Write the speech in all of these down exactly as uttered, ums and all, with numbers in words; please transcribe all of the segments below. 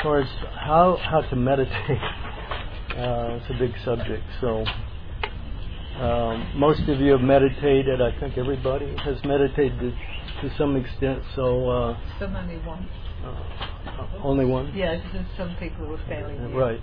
far as how how to meditate, uh, it's a big subject. So um, most of you have meditated. I think everybody has meditated to, to some extent. So uh, some only one. Uh, only one. Yeah, because some people were failing. Uh, right.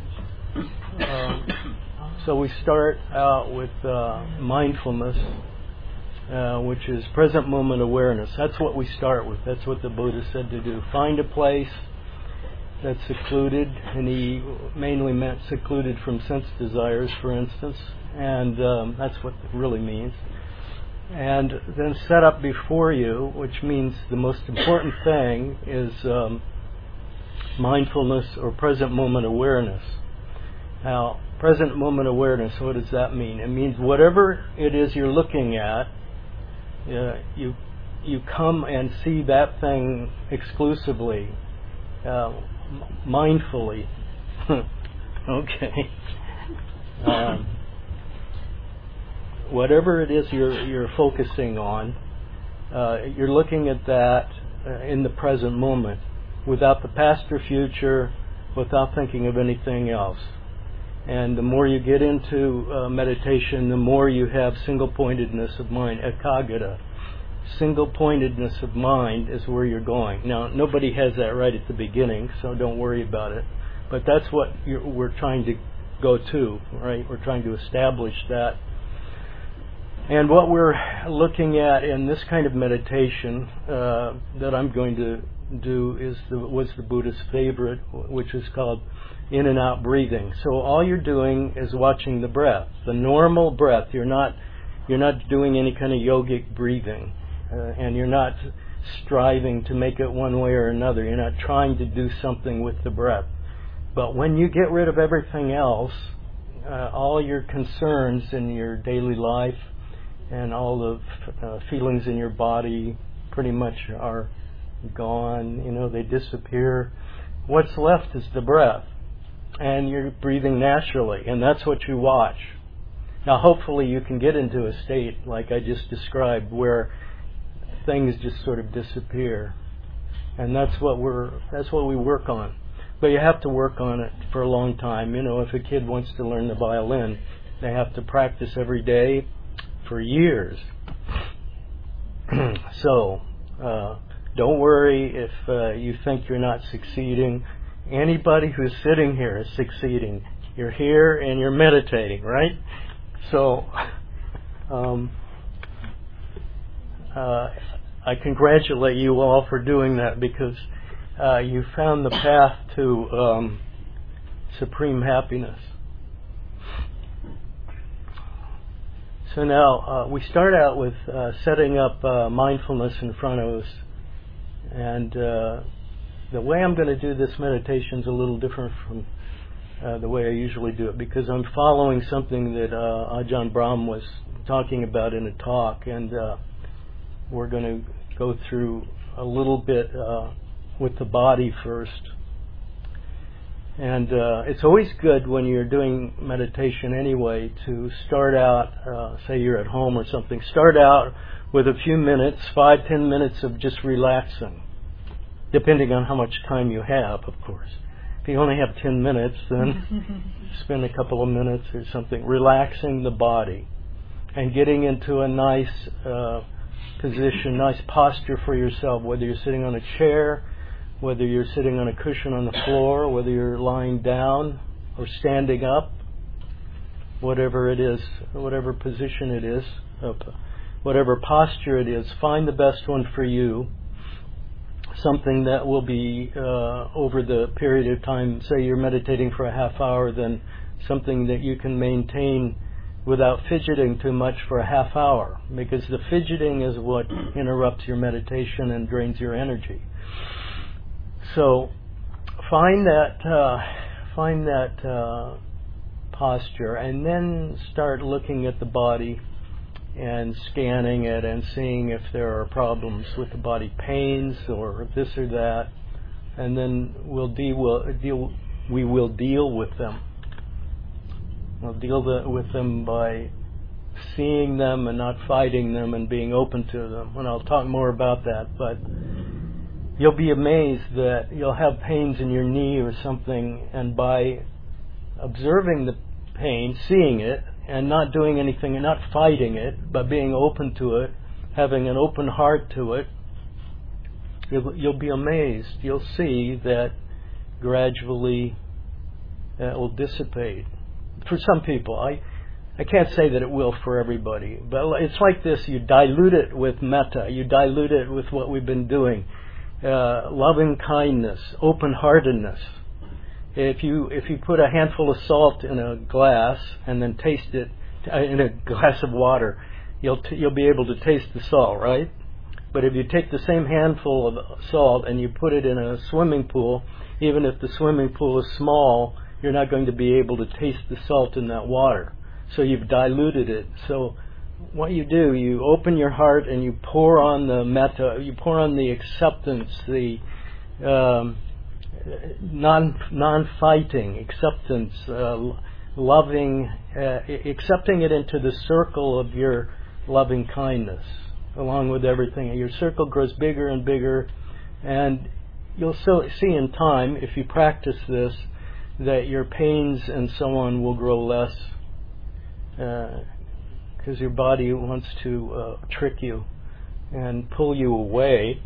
Um, so we start out with uh, mindfulness, uh, which is present moment awareness. That's what we start with. That's what the Buddha said to do. Find a place that's secluded, and he mainly meant secluded from sense desires, for instance, and um, that's what it really means. And then set up before you, which means the most important thing is um, mindfulness or present moment awareness. Now, present moment awareness, what does that mean? It means whatever it is you're looking at, uh, you you come and see that thing exclusively, uh, mindfully. Okay. Um, whatever it is you're you're focusing on, uh, you're looking at that uh, in the present moment, without the past or future, without thinking of anything else. And the more you get into uh, meditation, the more you have single-pointedness of mind, ekaggata. Single-pointedness of mind is where you're going. Now, nobody has that right at the beginning, so don't worry about it. But that's what you're, we're trying to go to, right? We're trying to establish that. And what we're looking at in this kind of meditation uh, that I'm going to do is the, was the Buddha's favorite, which is called in and out breathing. So all you're doing is watching the breath, the normal breath. You're not you're not doing any kind of yogic breathing, uh, and you're not striving to make it one way or another. You're not trying to do something with the breath. But when you get rid of everything else, uh, all your concerns in your daily life and all the uh, feelings in your body pretty much are gone. You know, they disappear. What's left is the breath. And you're breathing naturally, and that's what you watch. Now, hopefully you can get into a state, like I just described, where things just sort of disappear. And that's what we're, that's what we work on. But you have to work on it for a long time. You know, if a kid wants to learn the violin, they have to practice every day for years. So, uh, don't worry if uh, you think you're not succeeding. Anybody who's sitting here is succeeding. You're here and you're meditating, right? So, um, uh, I congratulate you all for doing that, because uh, you found the path to um, supreme happiness. So now, uh, we start out with uh, setting up uh, mindfulness in front of us. And uh, the way I'm going to do this meditation is a little different from uh, the way I usually do it, because I'm following something that uh, Ajahn Brahm was talking about in a talk, and uh, we're going to go through a little bit uh, with the body first. And uh, it's always good when you're doing meditation anyway to start out, uh, say you're at home or something, start out with a few minutes, five, ten minutes of just relaxing, depending on how much time you have, of course. If you only have ten minutes, then spend a couple of minutes or something relaxing the body and getting into a nice uh, position, nice posture for yourself, whether you're sitting on a chair, whether you're sitting on a cushion on the floor, whether you're lying down or standing up, whatever it is, whatever position it is, whatever posture it is, find the best one for you. Something that will be uh, over the period of time, say you're meditating for a half hour, then something that you can maintain without fidgeting too much for a half hour, because the fidgeting is what interrupts your meditation and drains your energy. So find that uh, find that uh, posture, and then start looking at the body and scanning it and seeing if there are problems with the body, pains or this or that, and then we'll deal, we'll deal we will deal with them. We'll deal the, with them by seeing them and not fighting them and being open to them. And I'll talk more about that. But you'll be amazed that you'll have pains in your knee or something, and by observing the pain, seeing it, and not doing anything and not fighting it, but being open to it, having an open heart to it, you'll, you'll be amazed. You'll see that gradually uh, it will dissipate. For some people, I I can't say that it will for everybody, but it's like this: you dilute it with metta, you dilute it with what we've been doing, uh, loving kindness, open-heartedness. If you if you put a handful of salt in a glass and then taste it uh, in a glass of water, you'll t- you'll be able to taste the salt, right? But if you take the same handful of salt and you put it in a swimming pool, even if the swimming pool is small, you're not going to be able to taste the salt in that water. So you've diluted it. So what you do, you open your heart and you pour on the metta, you pour on the acceptance, the um, non non-fighting acceptance, uh, loving, uh, accepting it into the circle of your loving kindness, along with everything. Your circle grows bigger and bigger, and you'll so see in time, if you practice this, that your pains and so on will grow less, because uh, your body wants to uh, trick you and pull you away.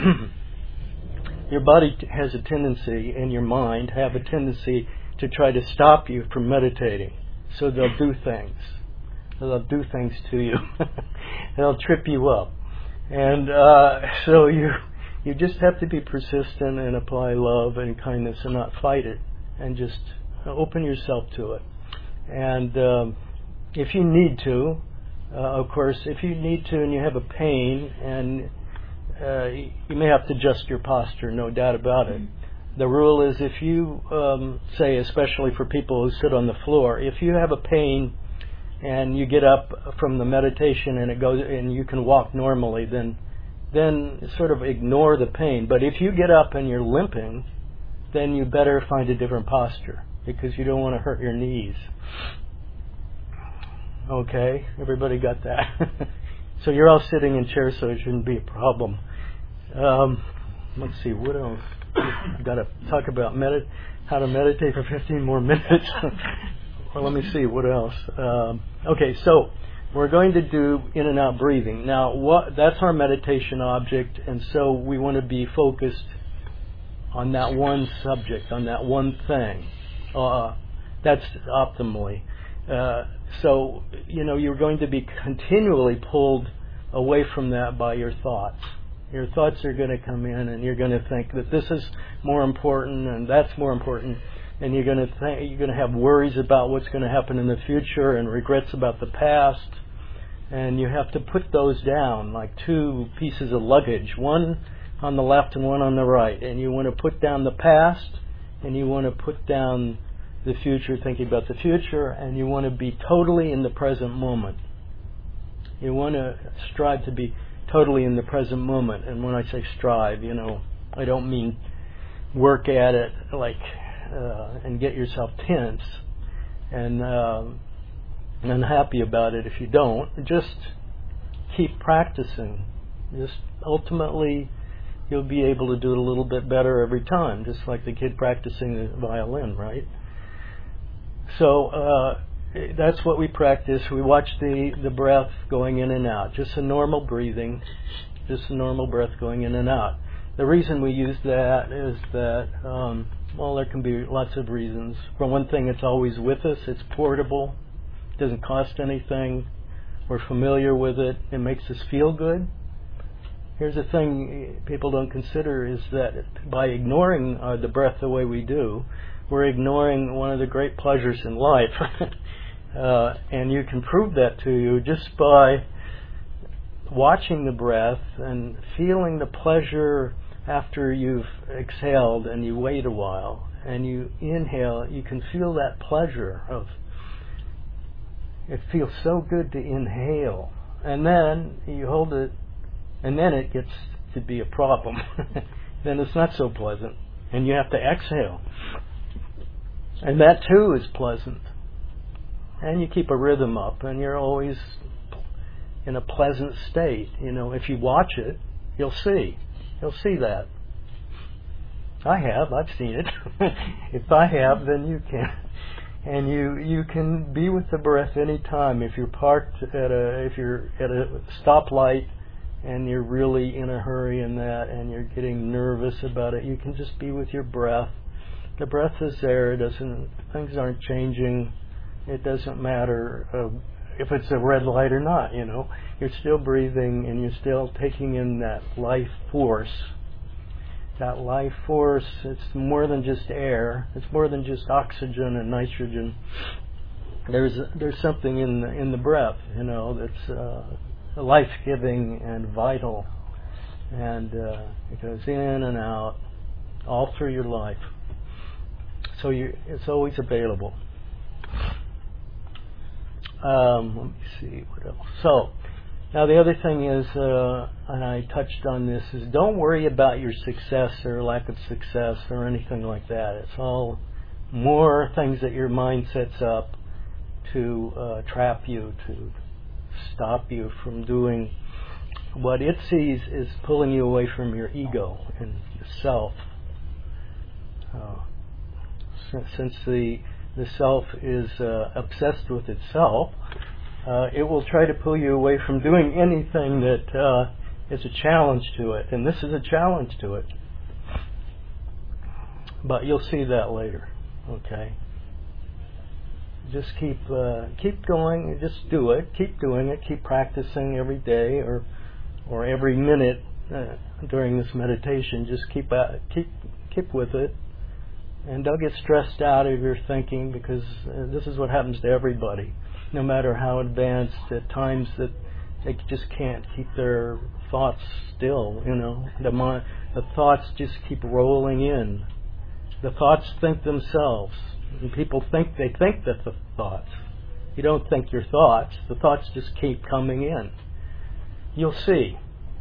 Your body has a tendency, and your mind have a tendency to try to stop you from meditating. So they'll do things. They'll do things to you. They'll trip you up. And uh, so you you just have to be persistent and apply love and kindness and not fight it, and just open yourself to it. And um, if you need to, uh, of course, if you need to and you have a pain, and uh, you may have to adjust your posture, no doubt about it. The rule is, if you um, say, especially for people who sit on the floor, if you have a pain and you get up from the meditation and it goes and you can walk normally, then then sort of ignore the pain. But if you get up and you're limping, then you better find a different posture, because you don't want to hurt your knees. Okay, everybody got that? So you're all sitting in chairs, so it shouldn't be a problem. Um, let's see, what else? I've got to talk about medit- how to meditate for fifteen more minutes. Well, let me see, what else? Um, okay, so we're going to do in and out breathing. Now, what, that's our meditation object, and so we want to be focused on that one subject, on that one thing. Uh, that's optimally. Uh, so, you know, you're going to be continually pulled away from that by your thoughts. Your thoughts are going to come in, and you're going to think that this is more important and that's more important, and you're going to think, you're going to have worries about what's going to happen in the future and regrets about the past, and you have to put those down like two pieces of luggage, one on the left and one on the right, and you want to put down the past, and you want to put down the future, thinking about the future, and you want to be totally in the present moment. You want to strive to be totally in the present moment. And when I say strive, you know, I don't mean work at it like uh, and get yourself tense and uh, unhappy about it if you don't. Just keep practicing. Just ultimately you'll be able to do it a little bit better every time, just like the kid practicing the violin, right? So uh, that's what we practice. We watch the, the breath going in and out, just a normal breathing, just a normal breath going in and out. The reason we use that is that, um, well, there can be lots of reasons. For one thing, it's always with us. It's portable. It doesn't cost anything. We're familiar with it. It makes us feel good. Here's the thing people don't consider, is that by ignoring uh, the breath the way we do, we're ignoring one of the great pleasures in life. uh, and you can prove that to you just by watching the breath and feeling the pleasure after you've exhaled and you wait a while and you inhale. You can feel that pleasure of, it feels so good to inhale. And then you hold it, and then it gets to be a problem. Then it's not so pleasant, and you have to exhale. And that too is pleasant. And you keep a rhythm up, and you're always in a pleasant state. You know, if you watch it, you'll see. You'll see that. I have. I've seen it. If I have, then you can. And you you can be with the breath any time. If you're parked at a if you're at a stoplight and you're really in a hurry in that and you're getting nervous about it, you can just be with your breath. The breath is there. It doesn't. Things aren't changing. It doesn't matter uh, if it's a red light or not. You know, you're still breathing and you're still taking in that life force. That life force, it's more than just air. It's more than just oxygen and nitrogen. There's there's something in the, in the breath, you know, that's uh, life-giving and vital, and uh, it goes in and out all through your life. So you, it's always available. Um, let me see what else. So. Now the other thing is, uh, and I touched on this, is don't worry about your success or lack of success or anything like that. It's all more things that your mind sets up to uh, trap you, to stop you from doing what it sees is pulling you away from your ego and yourself. Uh, since, since the the self is uh, obsessed with itself, Uh, it will try to pull you away from doing anything that uh, is a challenge to it, and this is a challenge to it. But you'll see that later. Okay. Just keep uh, keep going. Just do it. Keep doing it. Keep practicing every day or or every minute uh, during this meditation. Just keep uh, keep keep with it, and don't get stressed out of your thinking, because uh, this is what happens to everybody. No matter how advanced, at times that they just can't keep their thoughts still, you know. The, mind, the thoughts just keep rolling in. The thoughts think themselves. And people think they think that the thoughts. You don't think your thoughts. The thoughts just keep coming in. You'll see.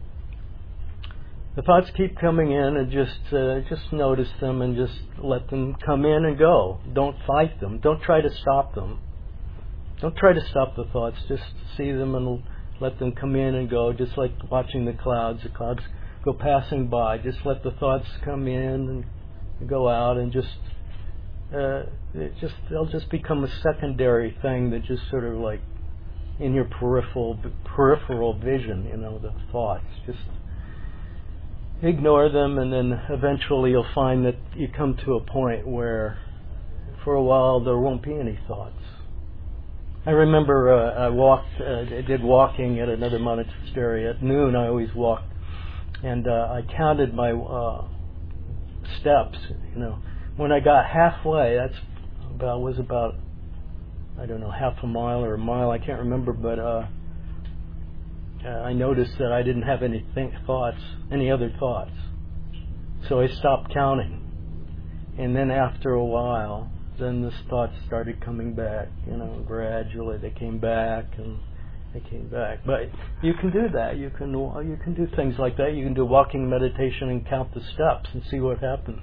The thoughts keep coming in, and just uh, just notice them and just let them come in and go. Don't fight them. Don't try to stop them. Don't try to stop the thoughts. Just see them and let them come in and go, just like watching the clouds. The clouds go passing by. Just let the thoughts come in and go out, and just, uh, it just they'll just become a secondary thing that just sort of like in your peripheral peripheral vision, you know, the thoughts. Just ignore them, and then eventually you'll find that you come to a point where for a while there won't be any thoughts. I remember uh, I walked, uh, I did walking at another monastery. At noon I always walked, and uh, I counted my uh, steps. You know, when I got halfway, that's about was about I don't know half a mile or a mile. I can't remember, but uh, uh, I noticed that I didn't have any think thoughts, any other thoughts. So I stopped counting, and then after a while, then the thoughts started coming back, you know, gradually they came back and they came back. But you can do that. You can you can do things like that. You can do walking meditation and count the steps and see what happens.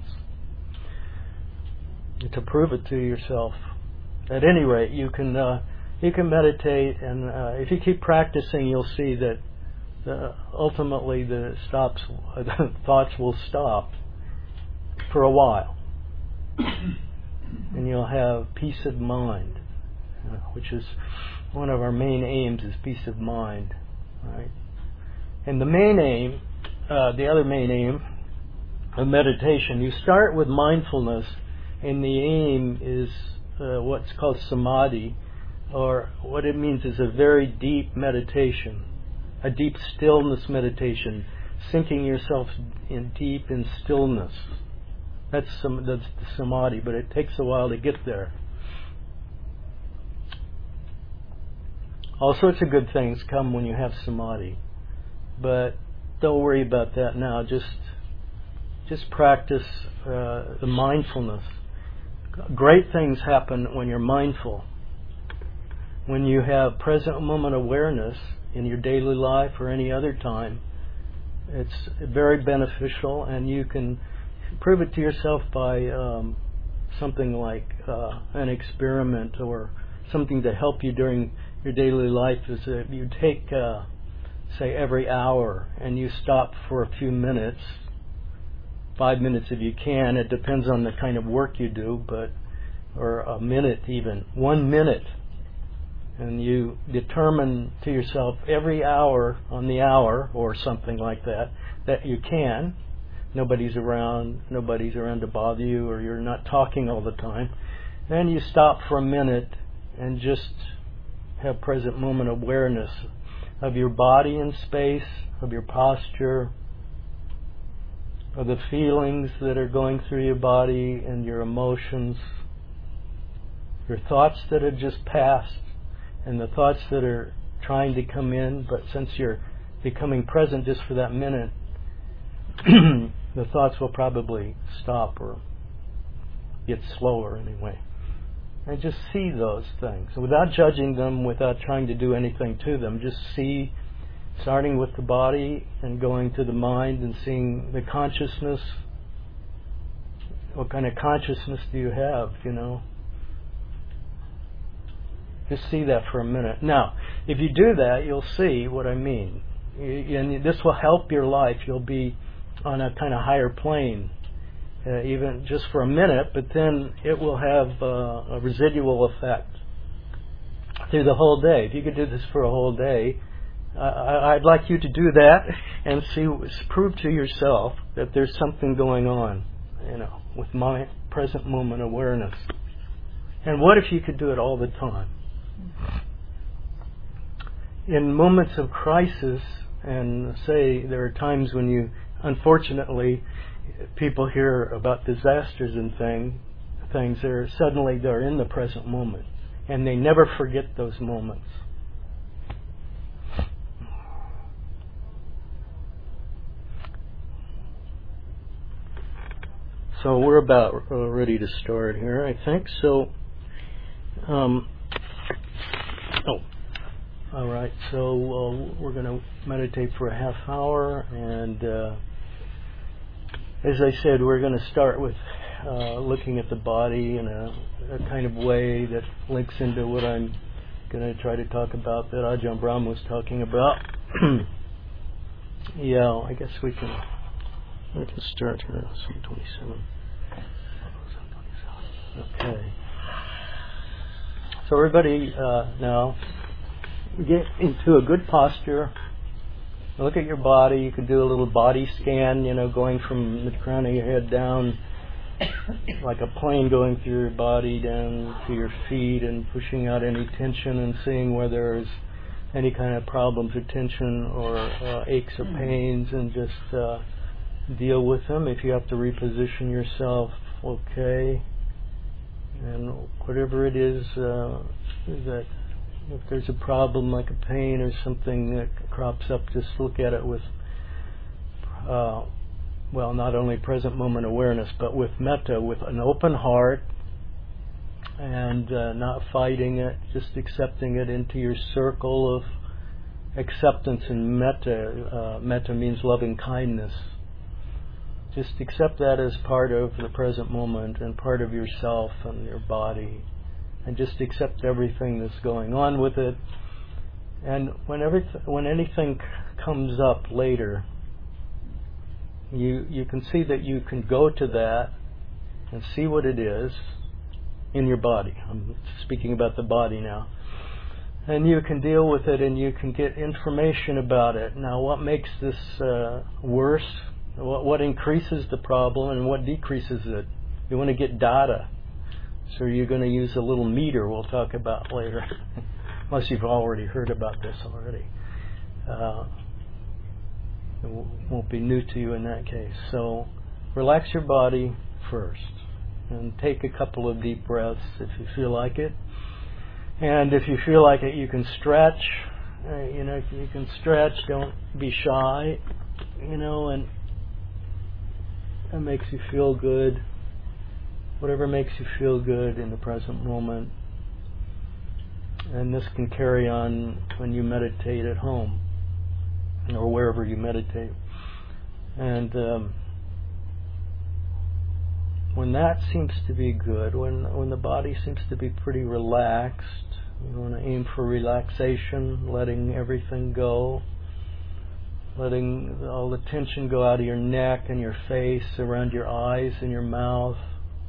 To prove it to yourself. At any rate, you can uh, you can meditate, and uh, if you keep practicing, you'll see that the, ultimately the stops, the thoughts will stop for a while. And you'll have peace of mind, uh, which is one of our main aims, is peace of mind, right? And the main aim, uh, the other main aim of meditation, you start with mindfulness, and the aim is uh, what's called samadhi, or what it means is a very deep meditation, a deep stillness meditation, sinking yourself in deep in stillness. That's some that's the samadhi, but it takes a while to get there. All sorts of good things come when you have samadhi, but don't worry about that now. Just just practice uh, the mindfulness. Great things happen when you're mindful. When you have present moment awareness in your daily life or any other time, it's very beneficial, and you can prove it to yourself by um, something like uh, an experiment or something to help you during your daily life. Is that you take, uh, say, every hour and you stop for a few minutes five minutes if you can. It depends on the kind of work you do, but or a minute even, one minute. And you determine to yourself every hour on the hour or something like that, that you can. Nobody's around, nobody's around to bother you, or you're not talking all the time. Then you stop for a minute and just have present moment awareness of your body in space, of your posture, of the feelings that are going through your body and your emotions, your thoughts that have just passed, and the thoughts that are trying to come in, but since you're becoming present just for that minute, the thoughts will probably stop or get slower anyway. And just see those things without judging them, without trying to do anything to them. Just see, starting with the body and going to the mind and seeing the consciousness. What kind of consciousness do you have, you know? Just see that for a minute. Now, if you do that, you'll see what I mean. And this will help your life. You'll be on a kind of higher plane, uh, even just for a minute, but then it will have uh, a residual effect through the whole day. If you could do this for a whole day, uh, I'd like you to do that and see, prove to yourself that there's something going on, you know, with my present moment awareness. And what if you could do it all the time? In moments of crisis, and say there are times when you, unfortunately, people hear about disasters and thing, things, they're suddenly they're in the present moment, and they never forget those moments. So we're about uh, ready to start here, I think. So, um, oh, all right. So uh, we're going to meditate for a half hour, and uh, as I said, we're going to start with uh, looking at the body in a, a kind of way that links into what I'm going to try to talk about, that Ajahn Brahm was talking about. Yeah, I guess we can. We can start here. seven twenty-seven. Okay. So everybody uh, now get into a good posture. Look at your body. You can do a little body scan, you know, going from the crown of your head down like a plane, going through your body down to your feet and pushing out any tension and seeing where there's any kind of problems or tension or uh, aches or pains, and just uh, deal with them. If you have to reposition yourself, okay. And whatever it is, uh, that if there's a problem like a pain or something that crops up, just look at it with, uh, well, not only present moment awareness, but with metta, with an open heart, and uh, not fighting it, just accepting it into your circle of acceptance and metta. Uh, metta means loving kindness. Just accept that as part of the present moment and part of yourself and your body, and just accept everything that's going on with it. And when everyth- when anything c- comes up later, you you can see that you can go to that and see what it is in your body. I'm speaking about the body now. And you can deal with it, and you can get information about it. Now, what makes this uh, worse? What, what increases the problem and what decreases it? You want to get data. So you're going to use a little meter we'll talk about later. Unless you've already heard about this already. Uh, it w- won't be new to you in that case. So relax your body first. And take a couple of deep breaths if you feel like it. And if you feel like it, you can stretch. Uh, you know, you can stretch. Don't be shy. You know, and that makes you feel good. Whatever makes you feel good in the present moment. And this can carry on when you meditate at home or wherever you meditate. And um, when that seems to be good, when when the body seems to be pretty relaxed, you want to aim for relaxation, letting everything go. letting all the tension go out of your neck and your face, around your eyes and your mouth.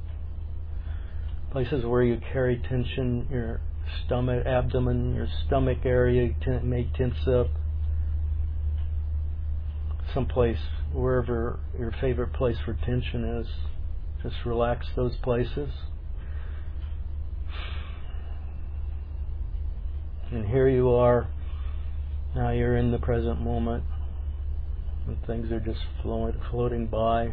Places where you carry tension, your stomach, abdomen, your stomach area t- may tense up. Someplace, wherever your favorite place for tension is, just relax those places. And here you are, now you're in the present moment, and things are just float, floating by.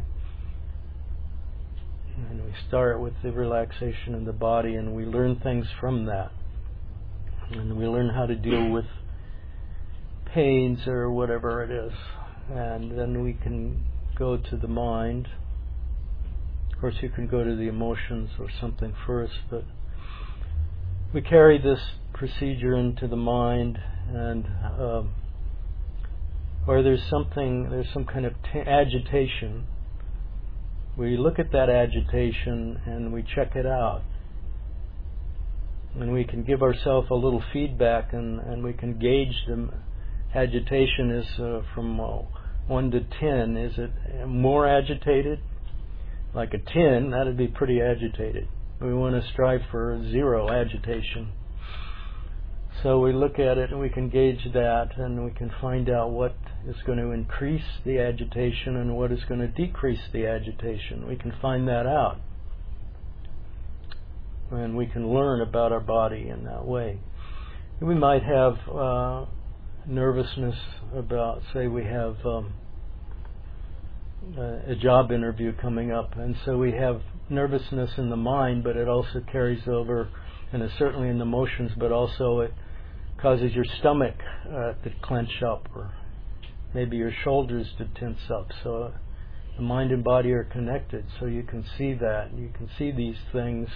And we start with the relaxation of the body, and we learn things from that. And we learn how to deal with pains or whatever it is. And then we can go to the mind. Of course, you can go to the emotions or something first, but we carry this procedure into the mind, and um, or there's something, there's some kind of t- agitation. We look at that agitation and we check it out. And we can give ourselves a little feedback, and, and we can gauge the agitation is uh, from uh, one to ten. Is it more agitated? Like a ten, that would be pretty agitated. We want to strive for zero agitation. So we look at it and we can gauge that, and we can find out what is going to increase the agitation and what is going to decrease the agitation. We can find that out. And we can learn about our body in that way. We might have uh, nervousness about, say we have um, a job interview coming up, and so we have nervousness in the mind, but it also carries over, and it's certainly in the emotions, but also it causes your stomach uh, to clench up, or maybe your shoulders to tense up. So the mind and body are connected, so you can see that. You can see these things,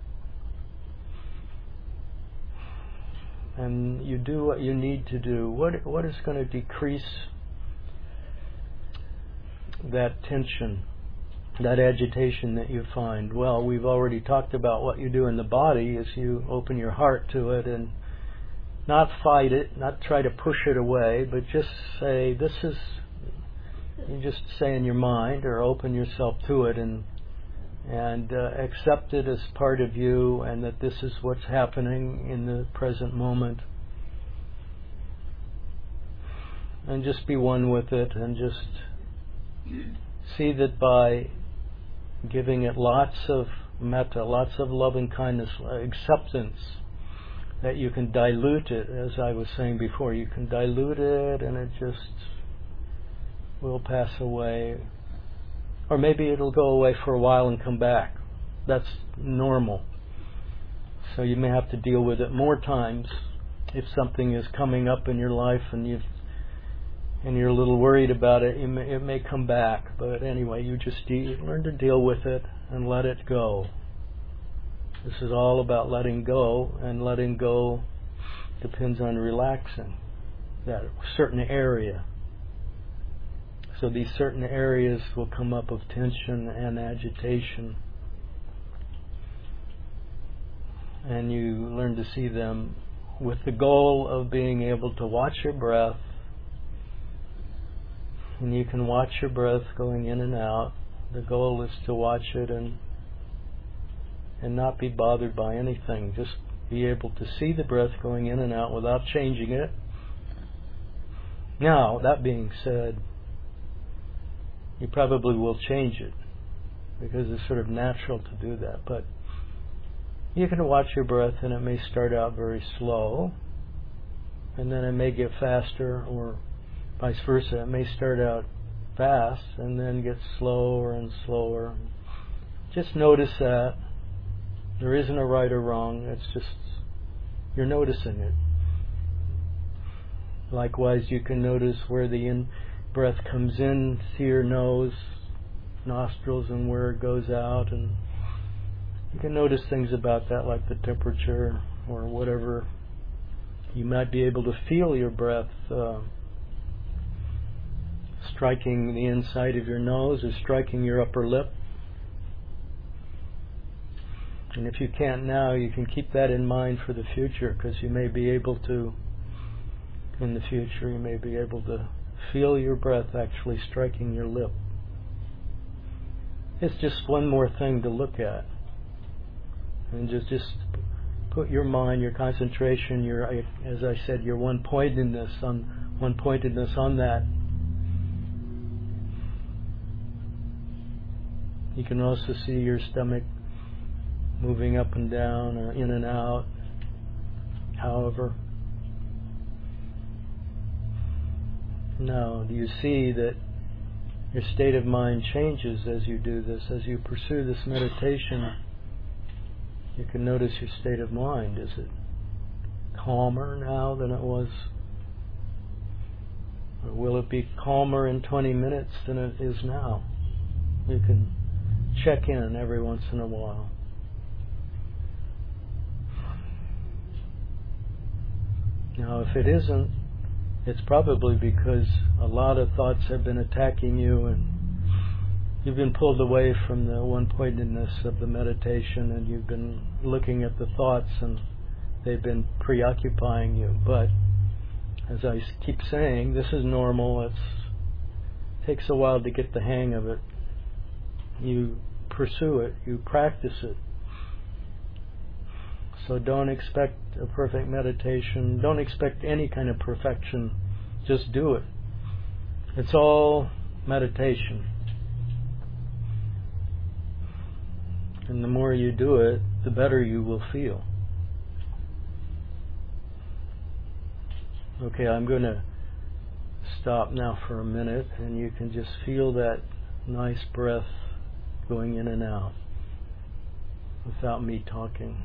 and you do what you need to do. What what is going to decrease that tension, that agitation that you find? Well, we've already talked about what you do in the body is you open your heart to it and not fight it, not try to push it away, but just say, this is, you just say in your mind, or open yourself to it, and and uh, accept it as part of you, and that this is what's happening in the present moment. And just be one with it, and just see that by giving it lots of metta, lots of love and kindness, acceptance, that you can dilute it, as I was saying before. You can dilute it and it just will pass away. Or maybe it'll go away for a while and come back. That's normal. So you may have to deal with it more times if something is coming up in your life and you've and you're a little worried about it. You may, it may come back, but anyway, you just de- learn to deal with it and let it go. This is all about letting go, and letting go depends on relaxing that certain area. So these certain areas will come up of tension and agitation, and you learn to see them with the goal of being able to watch your breath. And you can watch your breath going in and out. The goal is to watch it and and not be bothered by anything. Just be able to see the breath going in and out without changing it. Now, that being said, you probably will change it, because it's sort of natural to do that. But you can watch your breath, and it may start out very slow, and then it may get faster, or vice versa. It may start out fast and then get slower and slower. Just notice that. There isn't a right or wrong. It's just you're noticing it. Likewise, you can notice where the in breath comes in to your nose, nostrils, and where it goes out. And you can notice things about that, like the temperature or whatever. You might be able to feel your breath uh, striking the inside of your nose or striking your upper lip. And if you can't now, you can keep that in mind for the future, because you may be able to, in the future, you may be able to Feel your breath actually striking your lip. It's just one more thing to look at. And just, just put your mind, your concentration, your, as I said, your one-pointedness on one-pointedness on that. You can also see your stomach moving up and down or in and out, however. Now, do you see that your state of mind changes as you do this? As you pursue this meditation, you can notice your state of mind. Is it calmer now than it was? Or will it be calmer in twenty minutes than it is now? You can check in every once in a while. Now, if it isn't, it's probably because a lot of thoughts have been attacking you and you've been pulled away from the one-pointedness of the meditation, and you've been looking at the thoughts and they've been preoccupying you. But as I keep saying, this is normal. It's, it takes a while to get the hang of it. You pursue it, you practice it. So don't expect a perfect meditation. Don't expect any kind of perfection. Just do it. It's all meditation. And the more you do it, the better you will feel. Okay, I'm going to stop now for a minute, and you can just feel that nice breath going in and out without me talking.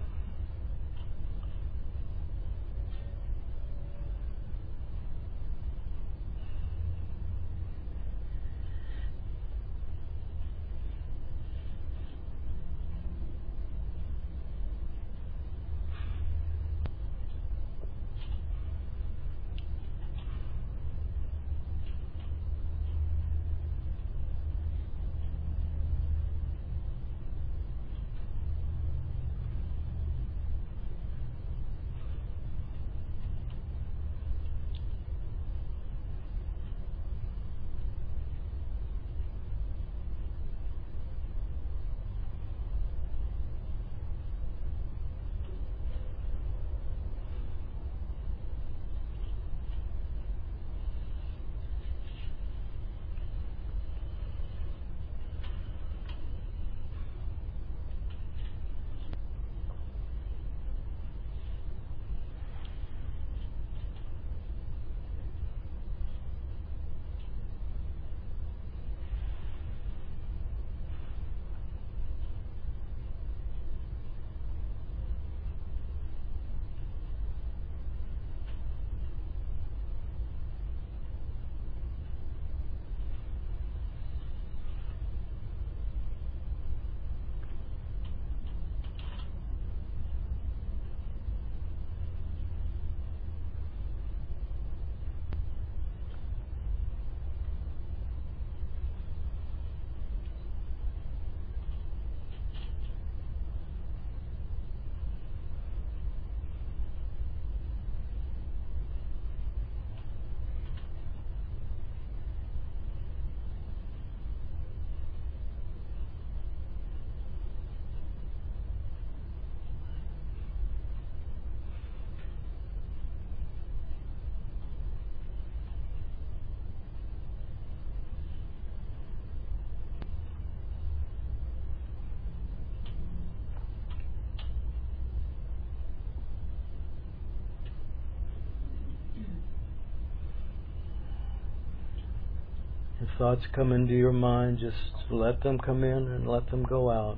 If thoughts come into your mind, just let them come in and let them go out.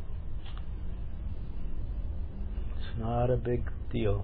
It's not a big deal.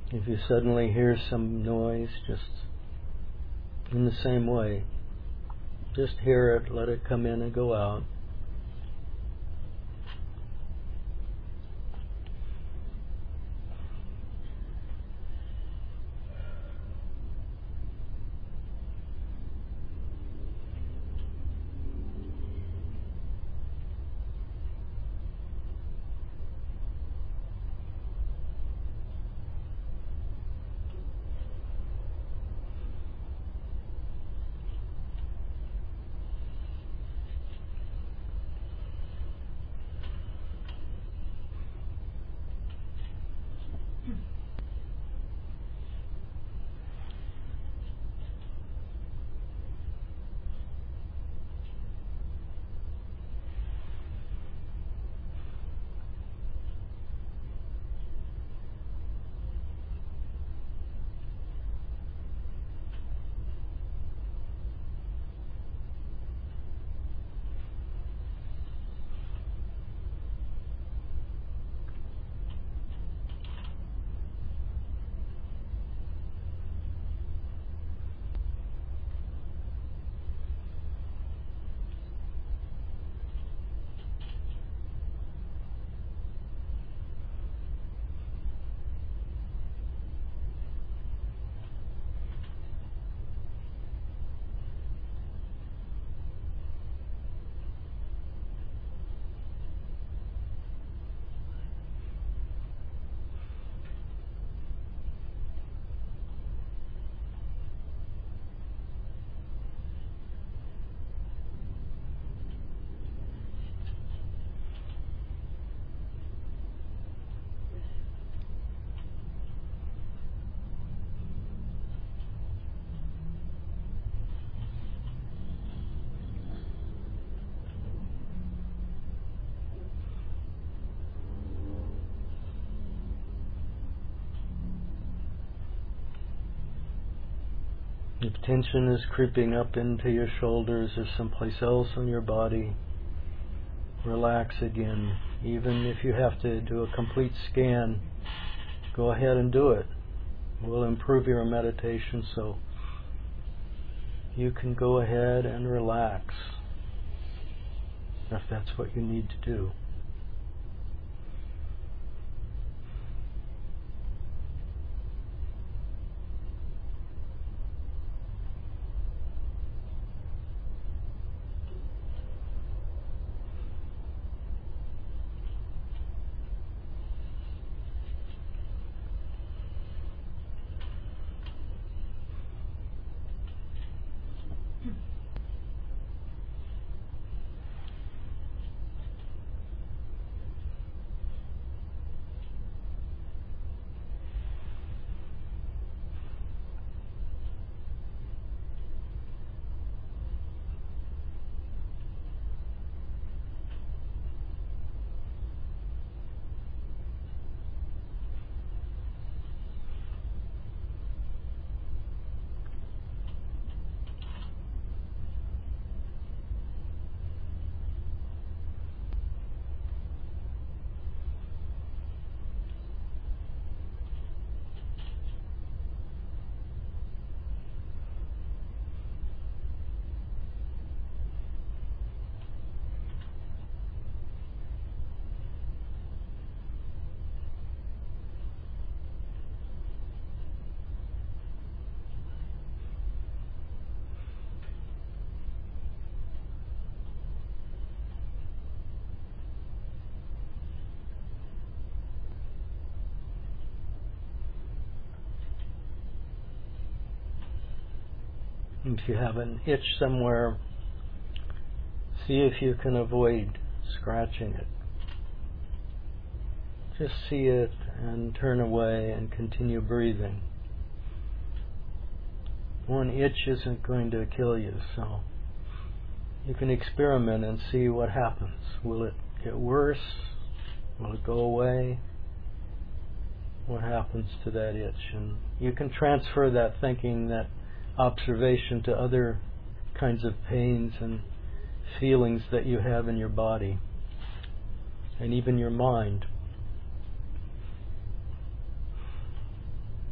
If you suddenly hear some noise, just in the same way, just hear it, let it come in and go out. If tension is creeping up into your shoulders or someplace else on your body, relax again. Even if you have to do a complete scan, go ahead and do it. We'll improve your meditation so you can go ahead and relax if that's what you need to do. If you have an itch somewhere, see if you can avoid scratching it. Just see it and turn away and continue breathing. One itch isn't going to kill you, so you can experiment and see what happens. Will it get worse? Will it go away? What happens to that itch? And you can transfer that thinking, that observation, to other kinds of pains and feelings that you have in your body and even your mind.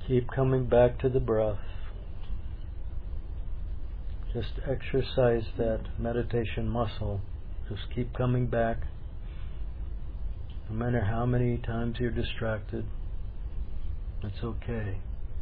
Keep coming back to the breath. Just exercise that meditation muscle. Just keep coming back. No matter how many times you're distracted, it's okay.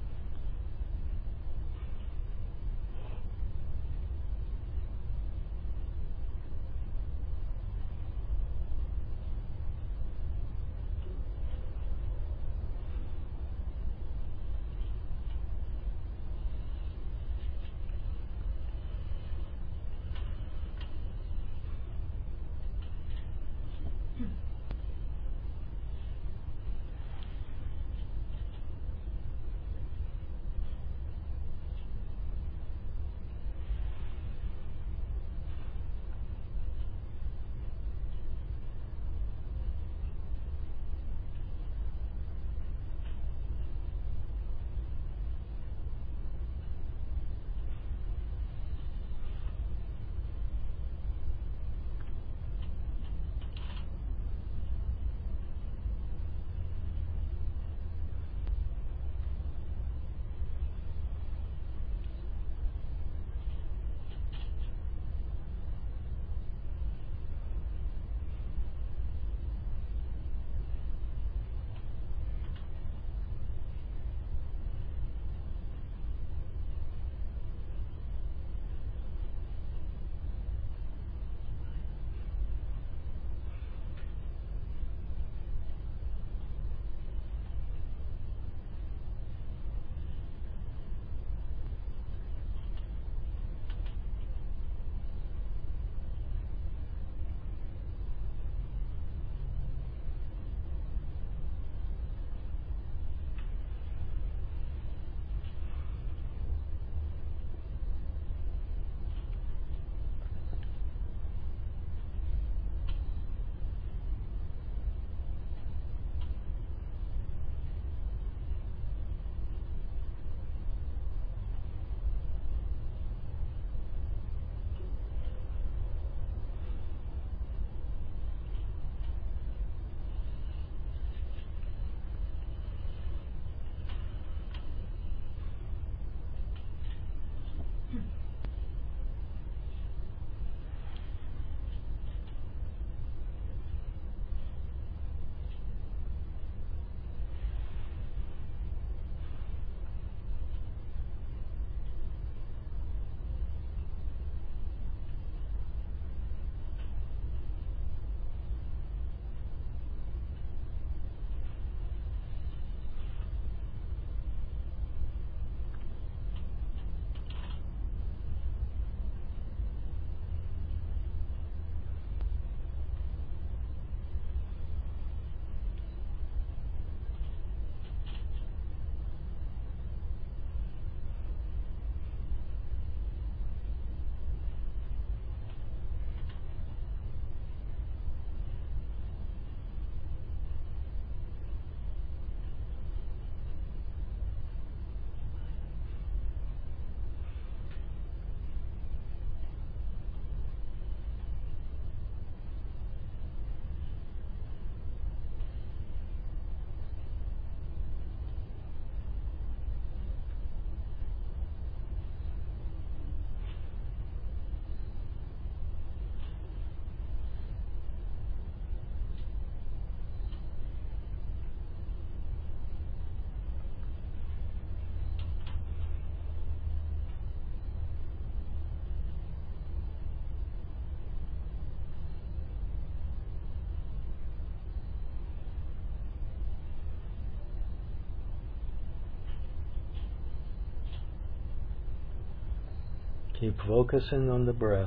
Keep focusing on the breath.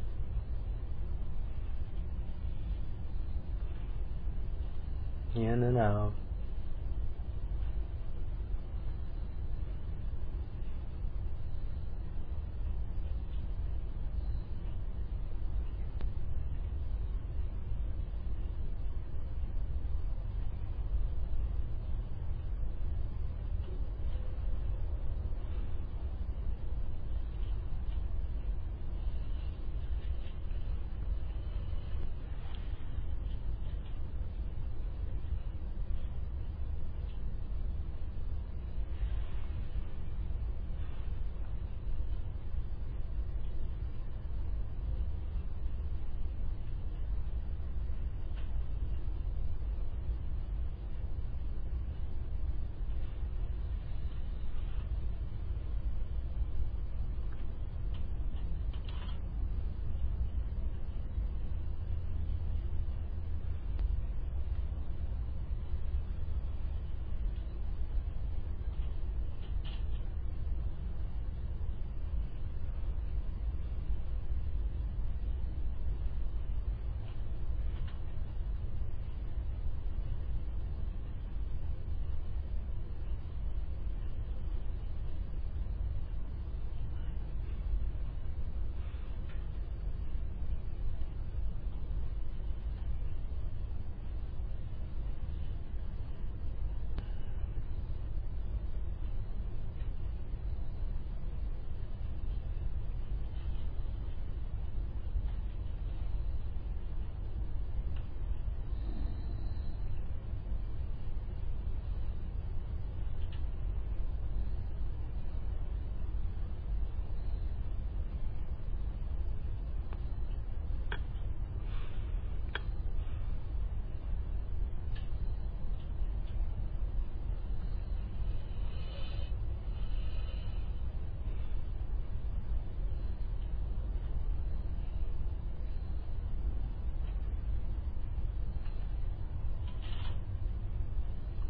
In and out.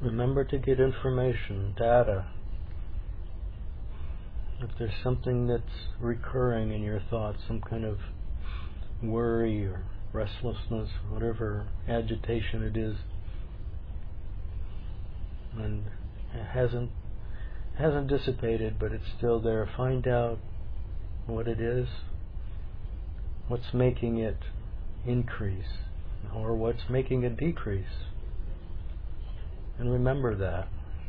Remember to get information, data. If there's something that's recurring in your thoughts, some kind of worry or restlessness, whatever agitation it is, and it hasn't hasn't dissipated, but it's still there, find out what it is, what's making it increase, or what's making it decrease. And remember that.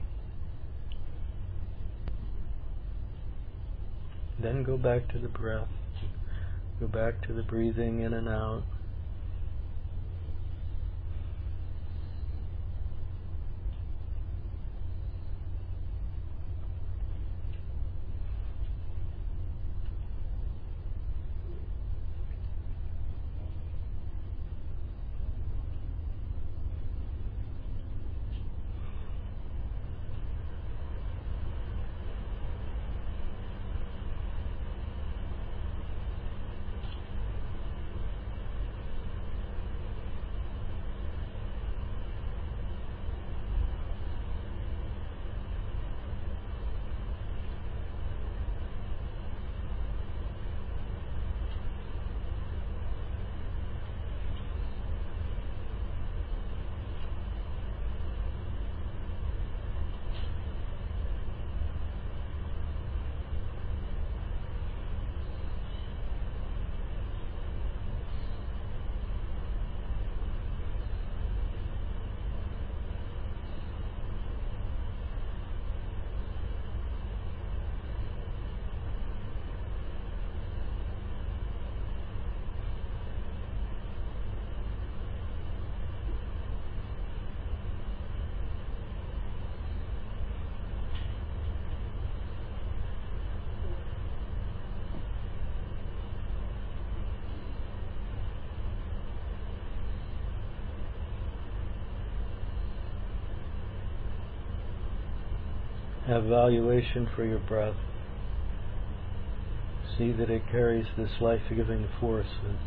Then go back to the breath. Go back to the breathing in and out. Have valuation for your breath. See that it carries this life-giving force.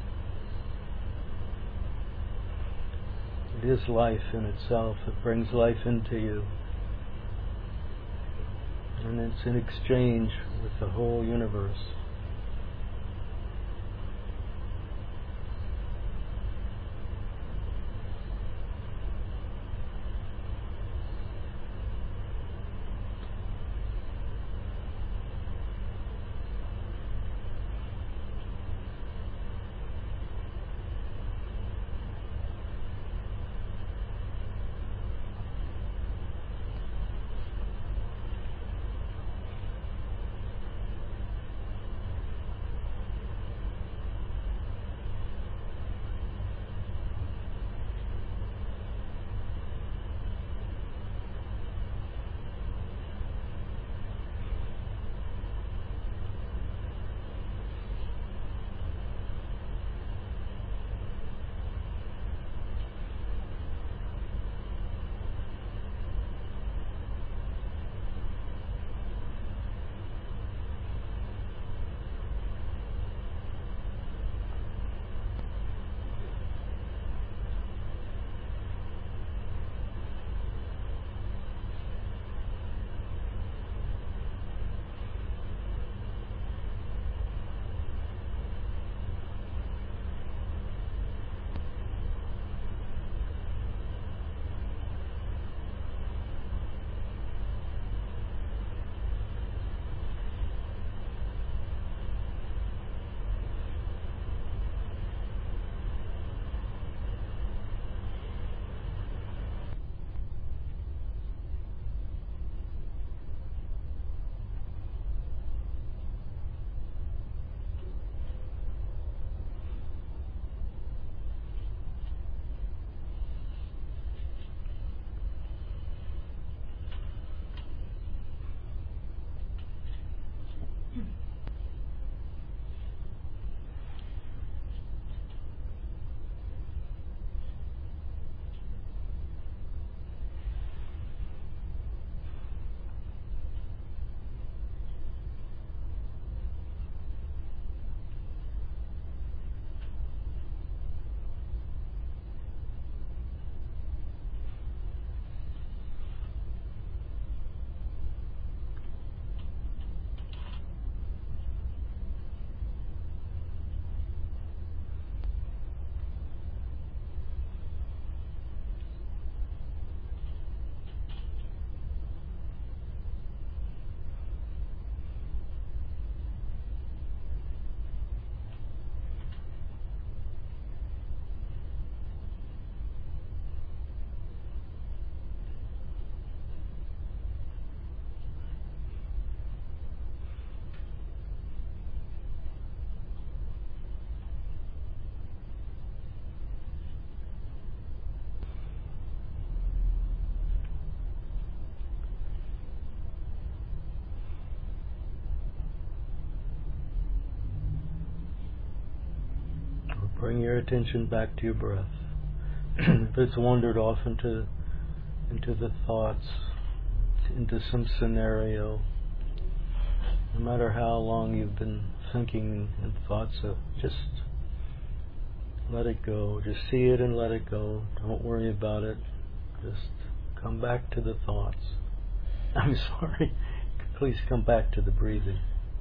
It is life in itself. It brings life into you. And it's in exchange with the whole universe. Bring your attention back to your breath. If it's wandered off into into the thoughts, into some scenario, no matter how long you've been thinking in thoughts of, just let it go. Just see it and let it go. Don't worry about it. Just come back to the thoughts. I'm sorry. Please come back to the breathing.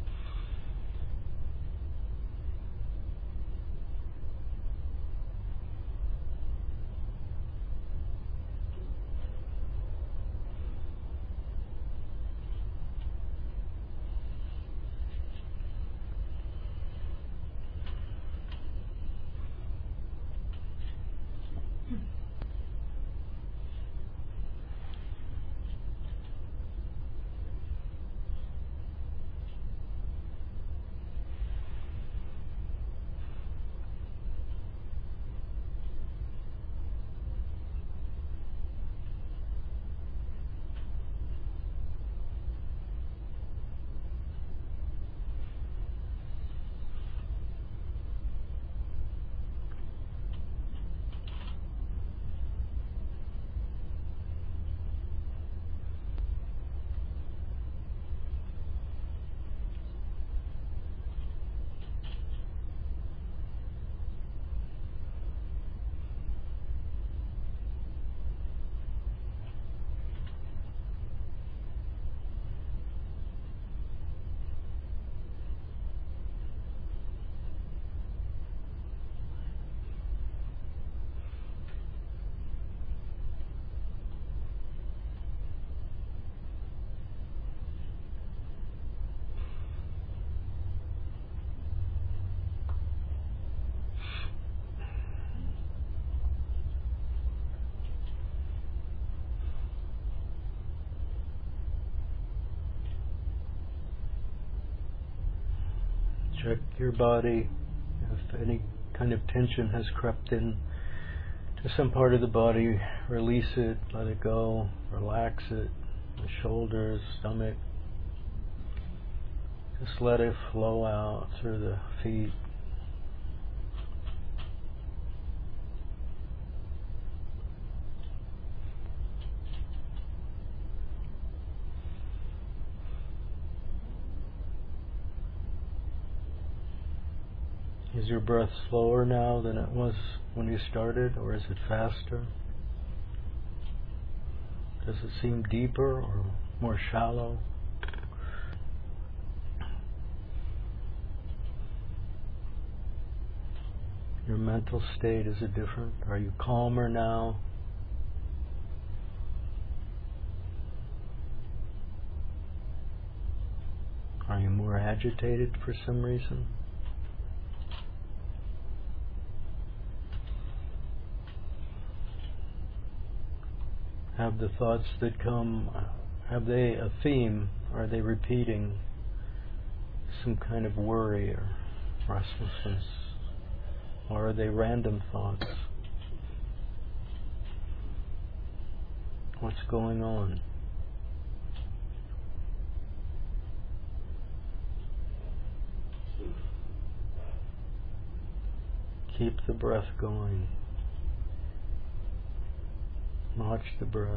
Check your body. If any kind of tension has crept in to some part of the body, release it, let it go, relax it, the shoulders, stomach. Just let it flow out through the feet. Is your breath slower now than it was when you started, or is it faster? Does it seem deeper or more shallow? Your mental state, is it different? Are you calmer now? Are you more agitated for some reason? Have the thoughts that come, have they a theme? Are they repeating some kind of worry or restlessness? Or are they random thoughts? What's going on? Keep the breath going. Watch the breath.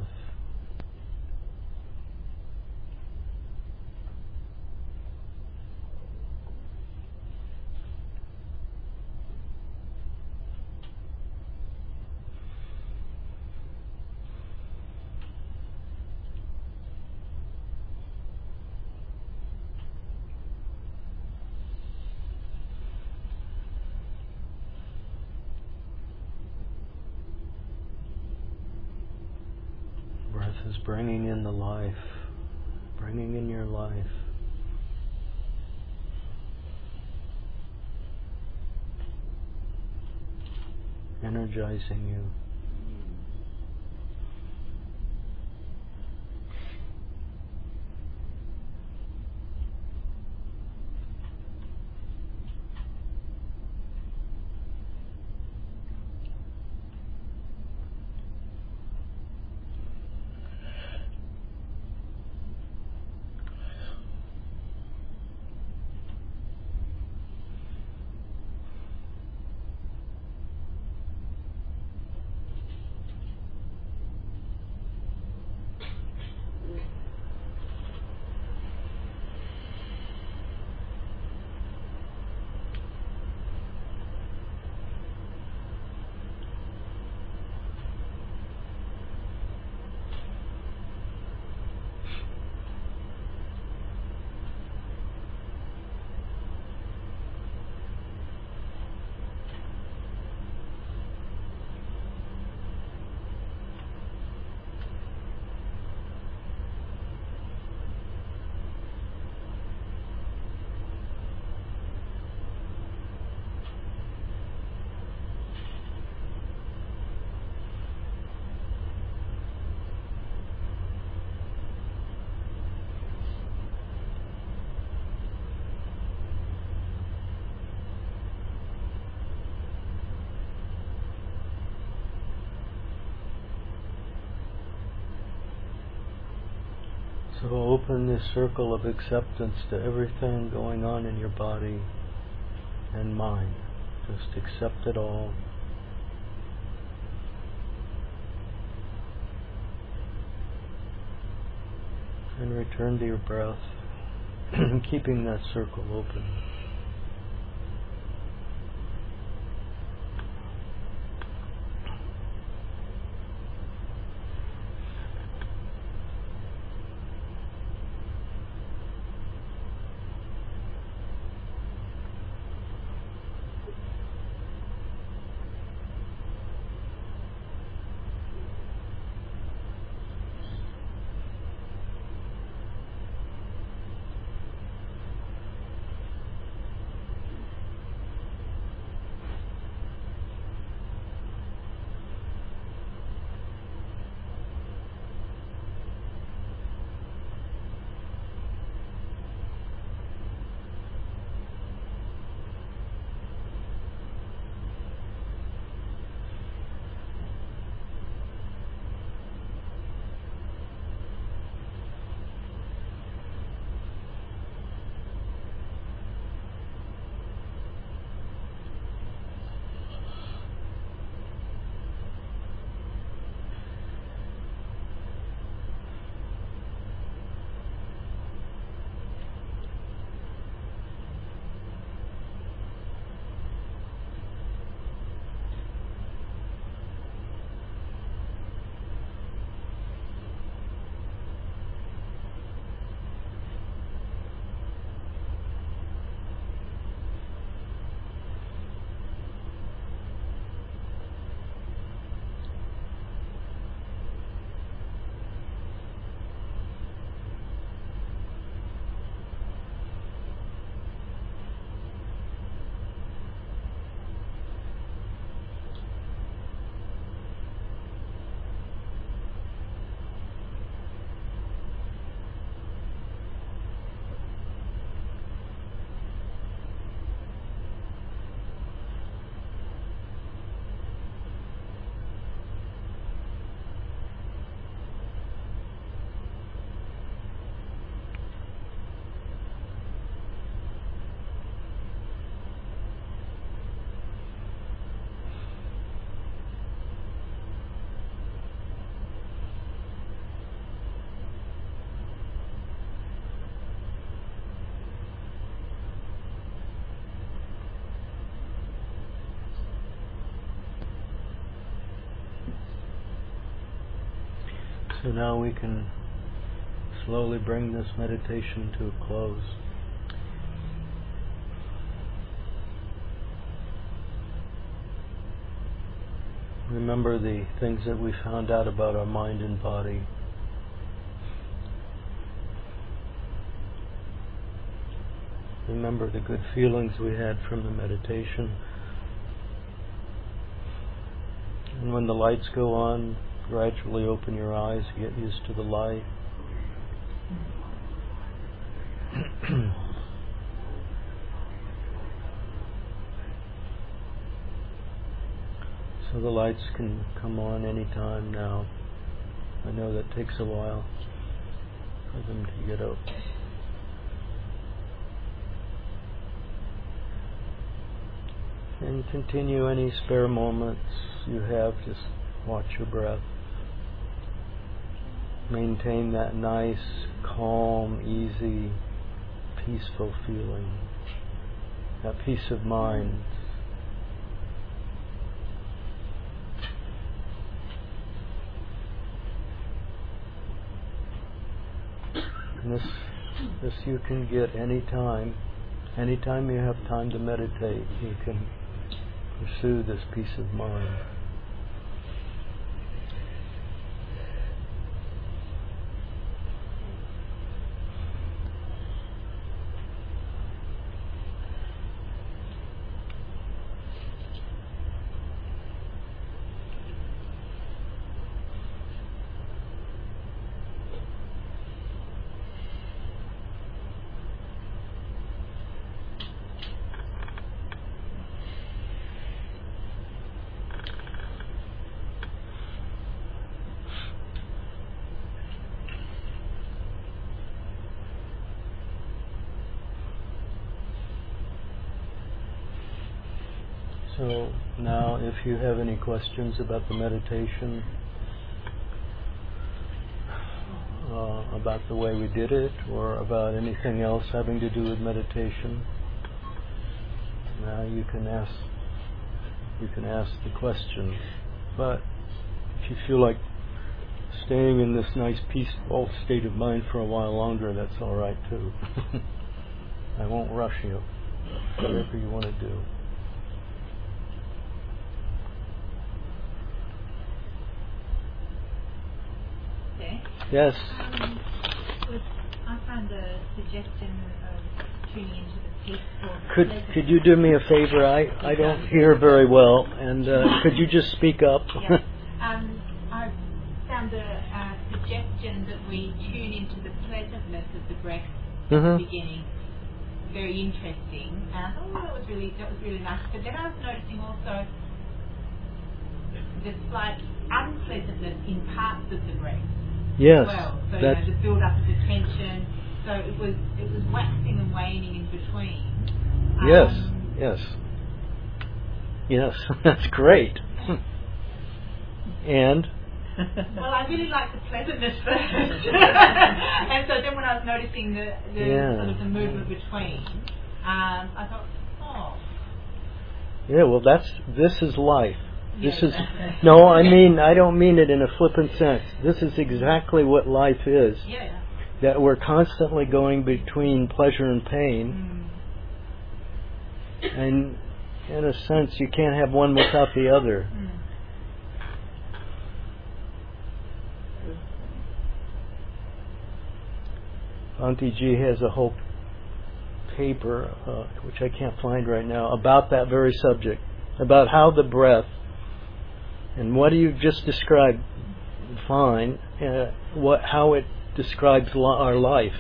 Breath is bringing in the life, bringing in your life. Energizing you. So open this circle of acceptance to everything going on in your body and mind. Just accept it all. And return to your breath, keeping that circle open. So now we can slowly bring this meditation to a close. Remember the things that we found out about our mind and body. Remember the good feelings we had from the meditation. And when the lights go on, gradually open your eyes, get used to the light. So the lights can come on anytime now. I know that takes a while for them to get up. And continue any spare moments you have, just watch your breath. Maintain that nice, calm, easy, peaceful feeling, that peace of mind. And this, this you can get any time. Anytime you have time to meditate, you can pursue this peace of mind. So now, if you have any questions about the meditation, uh, about the way we did it, or about anything else having to do with meditation, now you can ask. You can ask the question. But if you feel like staying in this nice peaceful state of mind for a while longer, that's all right too. I won't rush you. Whatever you want to do. Okay. Yes. Um, was, I found a suggestion of tuning into the peaceful. Could could you do me a favor? I, I don't hear very well, and uh, could you just speak up? Yeah. Um, I found a, a suggestion that we tune into the pleasantness of the breath at Mhm. the beginning. Very interesting. And I thought, oh, that was really that was really nice. But then I was noticing also the slight unpleasantness in parts of the breath. Yes. As well. So you That's, know, the build up of the tension. So it was it was waxing and waning in between. yes. Um, Yes. Yes. That's great. And Well, I really like the pleasantness first, and so then when I was noticing the, the Yeah. sort of the movement between, um, I thought, oh, yeah, well, that's this is life. This yeah. is no, I mean I don't mean it in a flippant sense. This is exactly what life is. yeah, That we're constantly going between pleasure and pain, mm. and in a sense, you can't have one without the other. Mm. Bhante Ji has a whole paper, uh, which I can't find right now, about that very subject, about how the breath and what you just described, fine, uh, what how it describes lo- our life.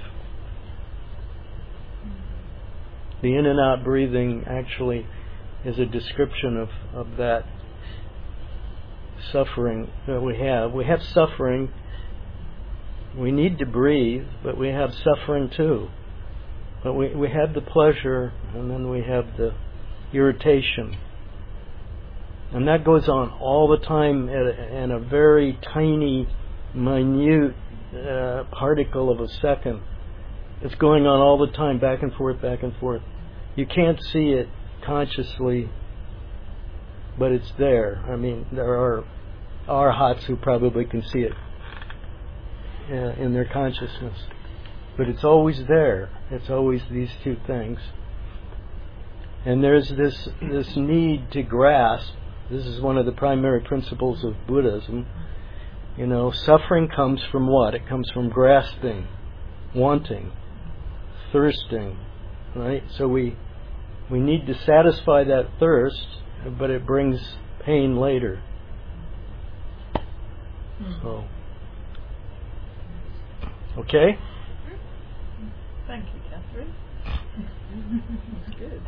The in and out breathing actually is a description of, of that suffering that we have. We have suffering. We need to breathe, but we have suffering too. But we, we have the pleasure, and then we have the irritation. And that goes on all the time at a, in a very tiny, minute uh, particle of a second. It's going on all the time, back and forth, back and forth. You can't see it consciously, but it's there. I mean, there are arhats who probably can see it uh, in their consciousness. But it's always there. It's always these two things. And there's this this need to grasp. This is one of the primary principles of Buddhism. You know, suffering comes from what? It comes from grasping, wanting, thirsting, right? So we we need to satisfy that thirst, but it brings pain later. So, okay? Thank you, Catherine. That's good.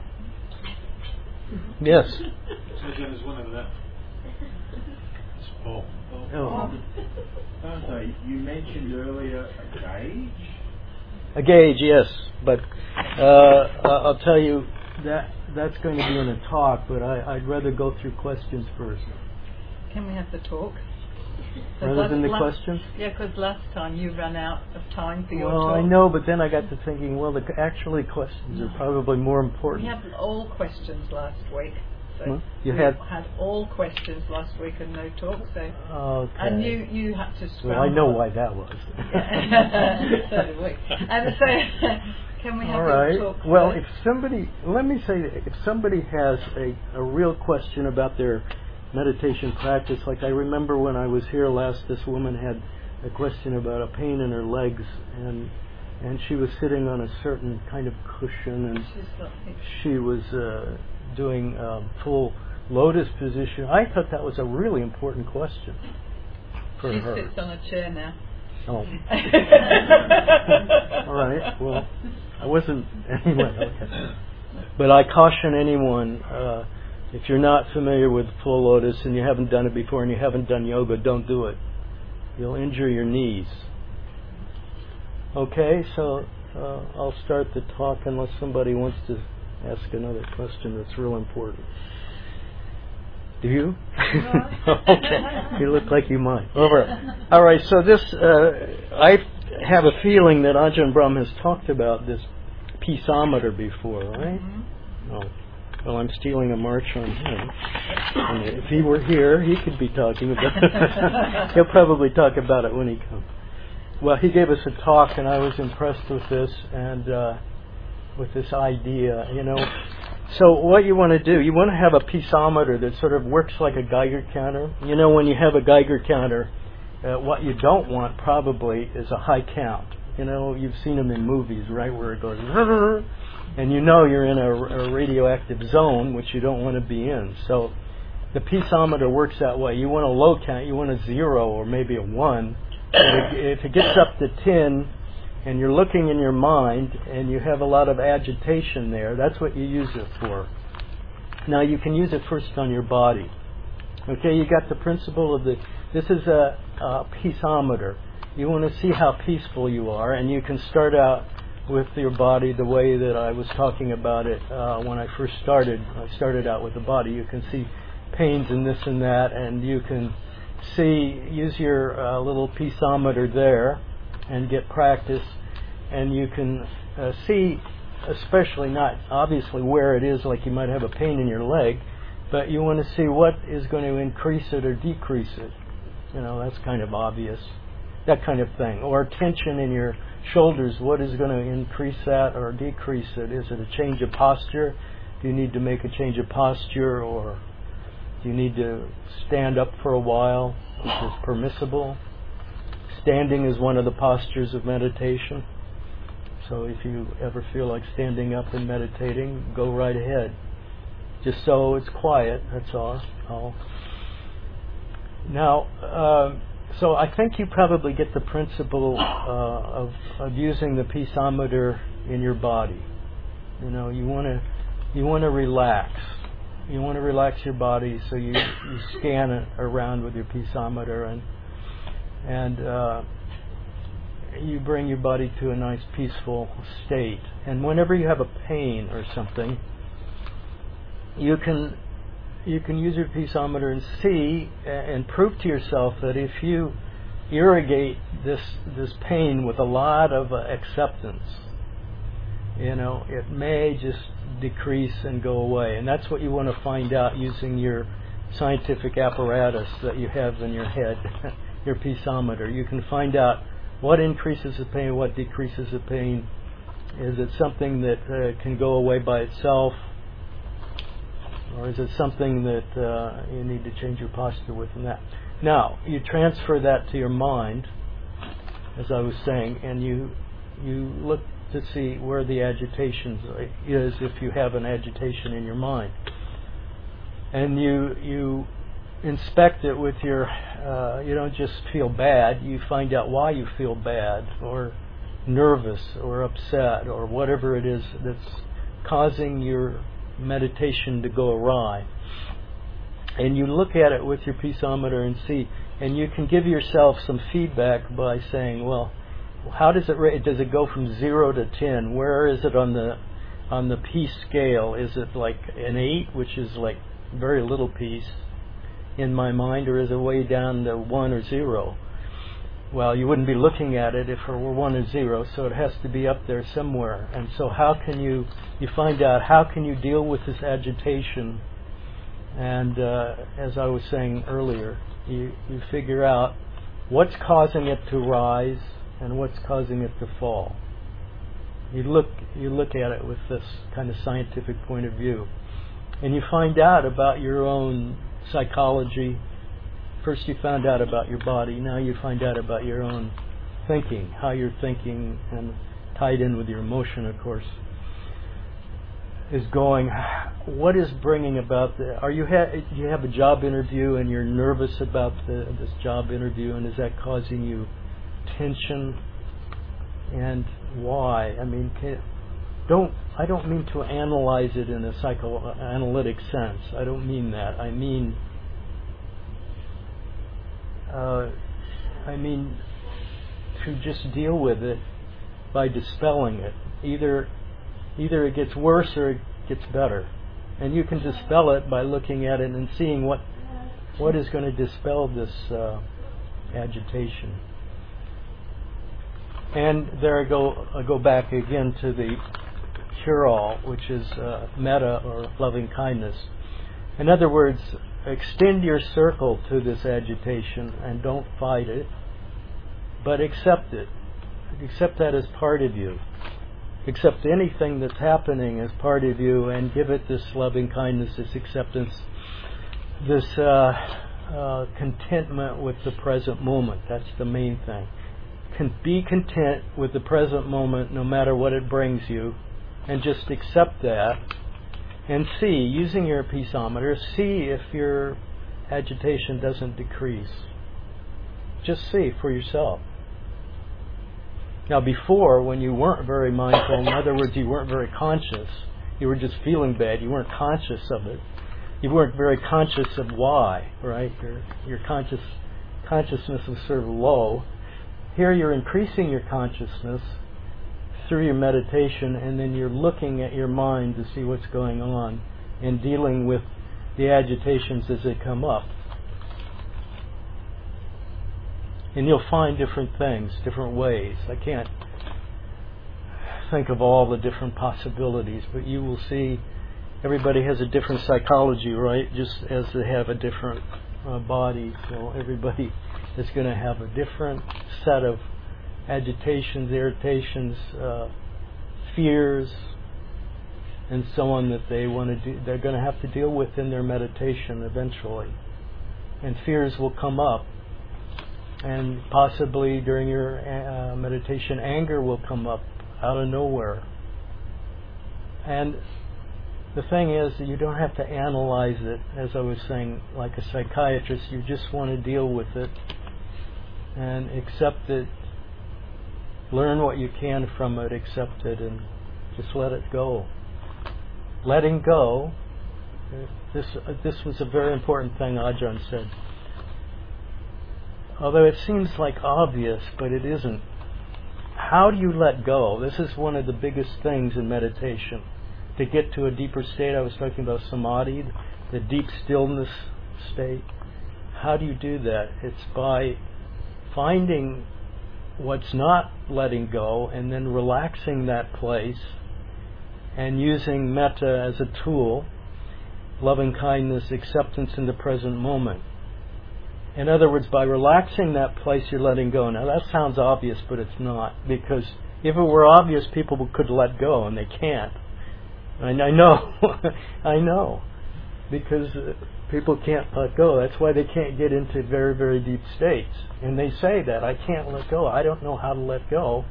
Yes. So there's one of them. It's Paul. Oh. Bhante, you mentioned earlier a gauge. A gauge, yes, but uh, I'll tell you that that's going to be in a talk. But I, I'd rather go through questions first, Can we have the talk? 'Cause rather last- than the last- questions. Yeah, because last time you ran out of time for your Well, talk. I know, but then I got to thinking. Well, the actually questions are probably more We important. had all questions last week. So Huh? You we had- had all questions last week and no talk. So Okay. and you you had to. Well, I know scramble. why that was. So did we. And so, can we have All your right. talk? Well, first? if somebody, let me say, that if somebody has a, a real question about their meditation practice, like I remember when I was here last, this woman had a question about a pain in her legs, and and she was sitting on a certain kind of cushion, and She's not here. she was uh, doing um, full lotus position. I thought that was a really important question for She her. sits on a chair now. Oh. All right. Well, I wasn't anyway. Okay. But I caution anyone: uh, if you're not familiar with full lotus and you haven't done it before and you haven't done yoga, don't do it. You'll injure your knees. Okay. So uh, I'll start the talk unless somebody wants to ask another question that's real important. Do you? Okay. You look like you might. All right. All right. So this, uh, I have a feeling that Ajahn Brahm has talked about this peaceometer before, right? Mm-hmm. Oh. Well, I'm stealing a march on him. And if he were here, he could be talking about it. He'll probably talk about it when he comes. Well, he gave us a talk, and I was impressed with this and uh, with this idea, you know. So what you want to do, you want to have a peaceometer that sort of works like a Geiger counter. You know, when you have a Geiger counter, uh, what you don't want probably is a high count. You know, you've seen them in movies, right, where it goes, and you know you're in a, a radioactive zone, which you don't want to be in. So the peaceometer works that way. You want a low count, you want a zero or maybe a one. And if it gets up to ten, and you're looking in your mind, and you have a lot of agitation there, that's what you use it for. Now you can use it first on your body. Okay, you got the principle of the, this is a, a peaceometer. You want to see how peaceful you are, and you can start out with your body the way that I was talking about it uh, when I first started. I started out with the body. You can see pains and this and that, and you can see, use your uh, little peaceometer there and get practice, and you can uh, see, especially not obviously where it is, like you might have a pain in your leg, but you want to see what is going to increase it or decrease it. You know, that's kind of obvious. That kind of thing. Or tension in your shoulders, what is going to increase that or decrease it? Is it a change of posture? Do you need to make a change of posture, or do you need to stand up for a while, which is permissible? Standing is one of the postures of meditation. So if you ever feel like standing up and meditating, go right ahead. Just so it's quiet, that's all. all. Now, uh, so I think you probably get the principle uh, of, of using the peaceometer in your body. You know, you want to you want to relax. You want to relax your body, so you, you scan it around with your peaceometer, and and uh, you bring your body to a nice peaceful state. And whenever you have a pain or something, you can you can use your peaceometer and see and prove to yourself that if you irrigate this this pain with a lot of uh, acceptance, you know, it may just decrease and go away. And that's what you want to find out using your scientific apparatus that you have in your head, your peaceometer. You can find out what increases the pain, what decreases the pain. Is it something that uh, can go away by itself? Or is it something that uh, you need to change your posture with and that? Now, you transfer that to your mind, as I was saying, and you you look to see where the agitation is, if you have an agitation in your mind. And you you inspect it with your, uh, you don't just feel bad, you find out why you feel bad, or nervous, or upset, or whatever it is that's causing your meditation to go awry. And you look at it with your peaceometer and see, and you can give yourself some feedback by saying, well, how does it rate? Does it go from zero to ten? Where is it on the on the peace scale? Is it like an eight, which is like very little peace in my mind, or is it way down to one or zero? Well, you wouldn't be looking at it if it were one or zero, so it has to be up there somewhere. And so how can you, you find out how can you deal with this agitation? And uh, as I was saying earlier, you, you figure out what's causing it to rise and what's causing it to fall. You look, you look at it with this kind of scientific point of view. And you find out about your own psychology. First you found out about your body, now you find out about your own thinking, how you're thinking, and tied in with your emotion, of course, is going. What is bringing about the, are you ha- you have a job interview and you're nervous about the, this job interview, and is that causing you tension? And why? I mean, can, don't I don't mean to analyze it in a psychoanalytic sense. I don't mean that. I mean Uh, I mean, to just deal with it by dispelling it. Either, either it gets worse or it gets better. And you can dispel it by looking at it and seeing what what is going to dispel this uh, agitation. And there I go I go back again to the cure-all, which is uh, metta, or loving kindness. In other words, extend your circle to this agitation and don't fight it, but accept it. Accept that as part of you. Accept anything that's happening as part of you and give it this loving kindness, this acceptance, this uh, uh, contentment with the present moment. That's the main thing. Can be content with the present moment no matter what it brings you, and just accept that and see, using your peaceometer, see if your agitation doesn't decrease. Just see for yourself. Now before, when you weren't very mindful, in other words, you weren't very conscious, you were just feeling bad, you weren't conscious of it, you weren't very conscious of why, right? Your, your conscious consciousness was sort of low. Here you're increasing your consciousness through your meditation, and then you're looking at your mind to see what's going on and dealing with the agitations as they come up. And you'll find different things, different ways. I can't think of all the different possibilities, but you will see everybody has a different psychology, right? Just as they have a different uh, body. So everybody is going to have a different set of agitations, irritations, uh, fears, and so on that they want to do. They're going to have to deal with in their meditation eventually. And fears will come up. And possibly during your uh, meditation, anger will come up out of nowhere. And the thing is that you don't have to analyze it, as I was saying, like a psychiatrist. You just want to deal with it and accept it. Learn what you can from it, accept it, and just let it go. Letting go, this, uh, this was a very important thing Ajahn said. Although it seems like obvious, but it isn't. How do you let go? This is one of the biggest things in meditation. To get to a deeper state, I was talking about samadhi, the deep stillness state. How do you do that? It's by finding what's not letting go and then relaxing that place and using metta as a tool, loving kindness, acceptance in the present moment. In other words, by relaxing that place, you're letting go. Now, that sounds obvious, but it's not. Because if it were obvious, people could let go, and they can't. And I know. I know. Because uh, people can't let go. That's why they can't get into very, very deep states. And they say that, I can't let go. I don't know how to let go.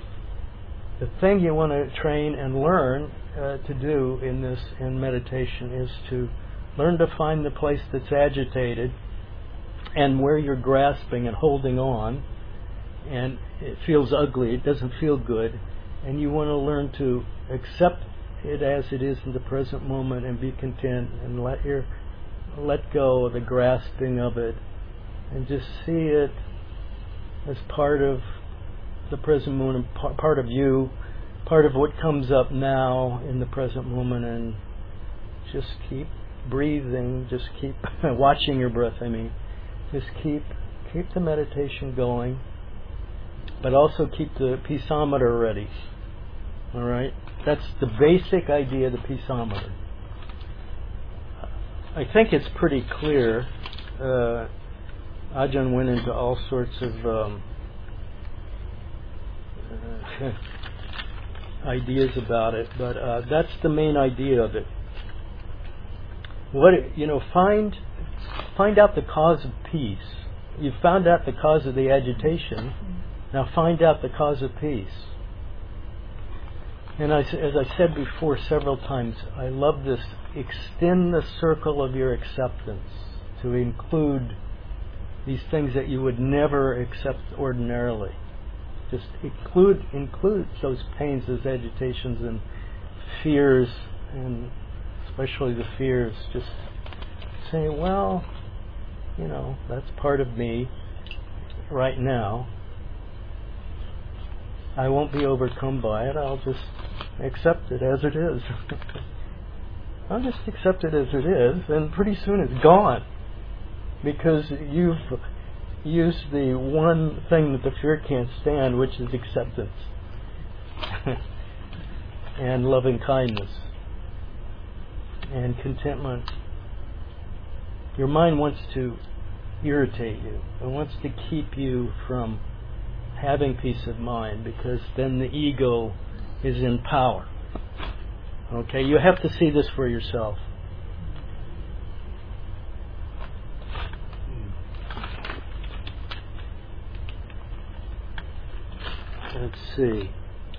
The thing you want to train and learn uh, to do in this, in meditation, is to learn to find the place that's agitated and where you're grasping and holding on, and it feels ugly, it doesn't feel good, and you want to learn to accept it as it is in the present moment and be content and let your let go of the grasping of it and just see it as part of the present moment, part of you, part of what comes up now in the present moment, and just keep breathing, just keep watching your breath, I mean. Just keep keep the meditation going, but also keep the peaceometer ready. All right? That's the basic idea of the peaceometer. I think it's pretty clear. Uh, Ajahn went into all sorts of um, uh, ideas about it, but uh, that's the main idea of it. What you know, find. Find out the cause of peace. You've found out the cause of the agitation. Now find out the cause of peace. And I, as I said before several times, I love this. Extend the circle of your acceptance to include these things that you would never accept ordinarily. Just include include those pains, those agitations and fears, and especially the fears. Just say, well, you know, that's part of me right now. I won't be overcome by it. I'll just accept it as it is. I'll just accept it as it is, and pretty soon it's gone. Because you've used the one thing that the fear can't stand, which is acceptance and loving kindness and contentment. Your mind wants to irritate you. It wants to keep you from having peace of mind, because then the ego is in power. Okay, you have to see this for yourself. Let's see.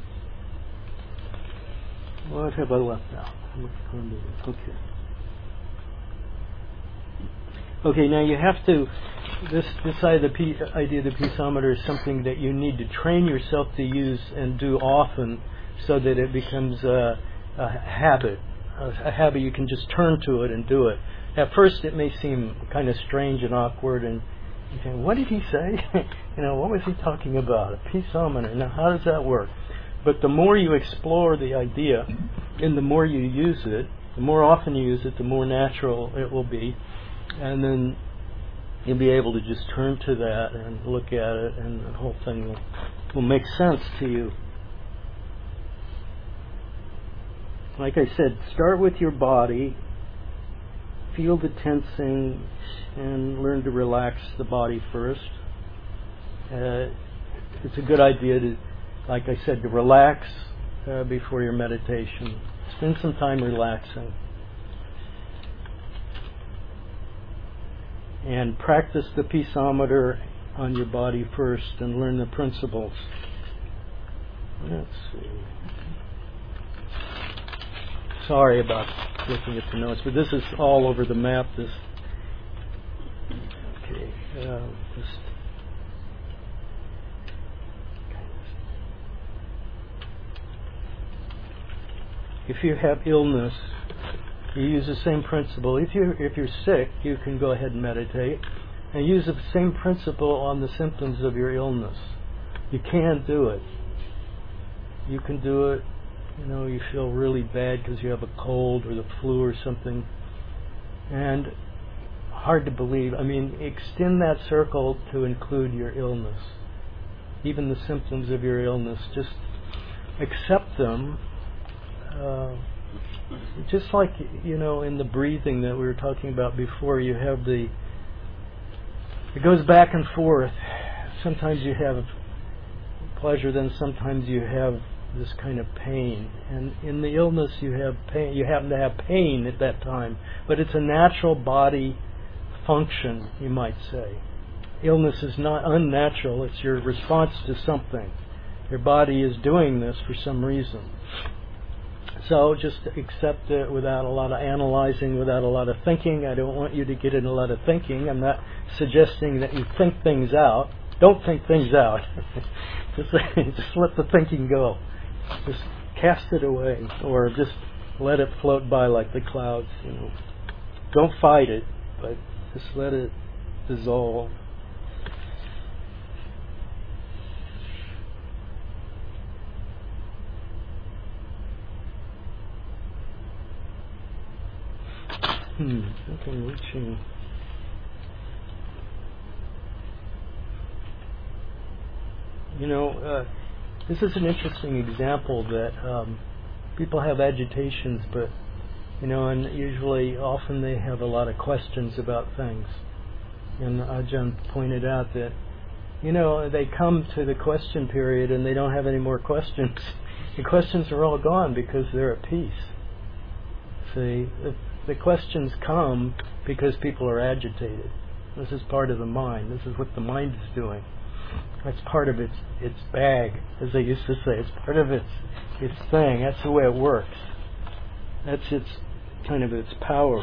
What have I left out? Okay. Okay, now you have to, this, this idea of the idea of the peaceometer is something that you need to train yourself to use and do often, so that it becomes a, a habit. A, a habit you can just turn to it and do it. At first it may seem kind of strange and awkward, and you think, what did he say? You know, what was he talking about? A peaceometer. Now, how does that work? But the more you explore the idea, and the more you use it, the more often you use it, the more natural it will be. And then you'll be able to just turn to that and look at it, and the whole thing will, will make sense to you. Like I said, start with your body, feel the tensing, and learn to relax the body first. Uh, it's a good idea to, like I said, to relax uh, before your meditation. Spend some time relaxing. And practice the peaceometer on your body first and learn the principles. Let's see. Sorry about looking at the notes, but this is all over the map. This. Okay. Uh, just. If you have illness, you use the same principle. If you if you're sick, you can go ahead and meditate, and use the same principle on the symptoms of your illness. You can do it. You can do it. You know, you feel really bad because you have a cold or the flu or something, and hard to believe. I mean, extend that circle to include your illness, even the symptoms of your illness. Just accept them. Uh, just like, you know, in the breathing that we were talking about before, you have the, it goes back and forth. Sometimes you have pleasure, then sometimes you have this kind of pain. And in the illness you have pain, you happen to have pain at that time, but it's a natural body function, you might say. Illness is not unnatural, it's your response to something. Your body is doing this for some reason. So just accept it without a lot of analyzing, without a lot of thinking. I don't want you to get in a lot of thinking. I'm not suggesting that you think things out. Don't think things out. just, just let the thinking go. Just cast it away, or just let it float by like the clouds. You know, don't fight it, but just let it dissolve. Hmm, I think I'm reaching. You know, uh, this is an interesting example that um, people have agitations, but, you know, and usually, often they have a lot of questions about things. And Ajahn pointed out that, you know, they come to the question period and they don't have any more questions. The questions are all gone because they're at peace. See, the, the questions come because people are agitated. This is part of the mind. This is what the mind is doing. That's part of its its bag, as they used to say. It's part of its its thing. That's the way it works. That's its kind of its power.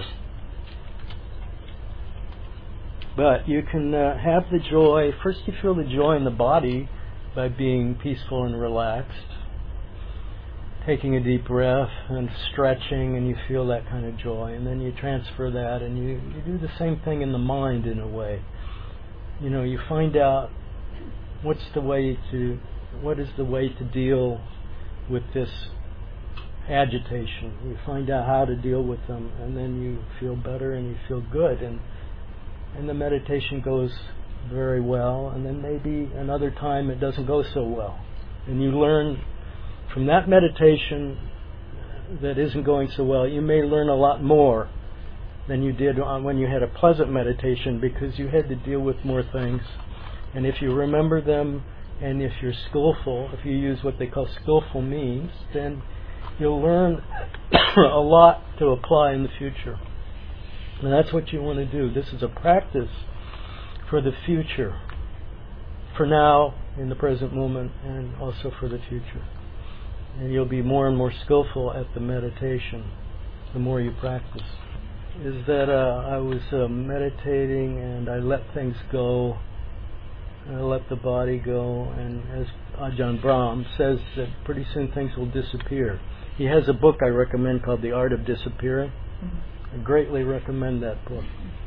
But you can uh, have the joy. First, you feel the joy in the body by being peaceful and relaxed, taking a deep breath and stretching, and you feel that kind of joy. And then you transfer that, and you, you do the same thing in the mind in a way. You know, you find out what's the way to, what is the way to deal with this agitation. You find out how to deal with them, and then you feel better and you feel good, and and the meditation goes very well, and then maybe another time it doesn't go so well. And you learn from that meditation that isn't going so well, you may learn a lot more than you did when you had a pleasant meditation, because you had to deal with more things. And if you remember them, and if you're skillful, if you use what they call skillful means, then you'll learn a lot to apply in the future. And that's what you want to do. This is a practice for the future, for now, in the present moment, and also for the future. And you'll be more and more skillful at the meditation the more you practice. Is that uh, I was uh, meditating and I let things go. I let the body go, and as Ajahn Brahm says, that pretty soon things will disappear. He has a book I recommend called The Art of Disappearing. I greatly recommend that book.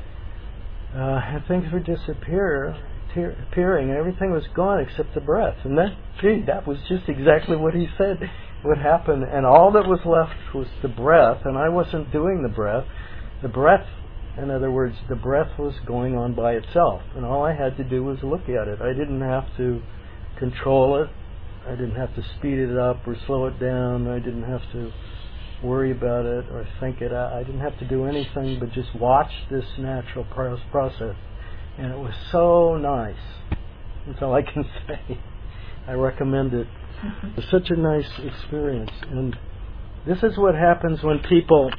Uh, and things were disappear, tear, appearing, and everything was gone except the breath. And that, gee, that was just exactly what he said would happen. And all that was left was the breath, and I wasn't doing the breath. The breath, in other words, the breath was going on by itself, and all I had to do was look at it. I didn't have to control it. I didn't have to speed it up or slow it down. I didn't have to worry about it or think it out. I didn't have to do anything but just watch this natural process. And it was so nice. That's all I can say. I recommend it. It was such a nice experience. And this is what happens when people,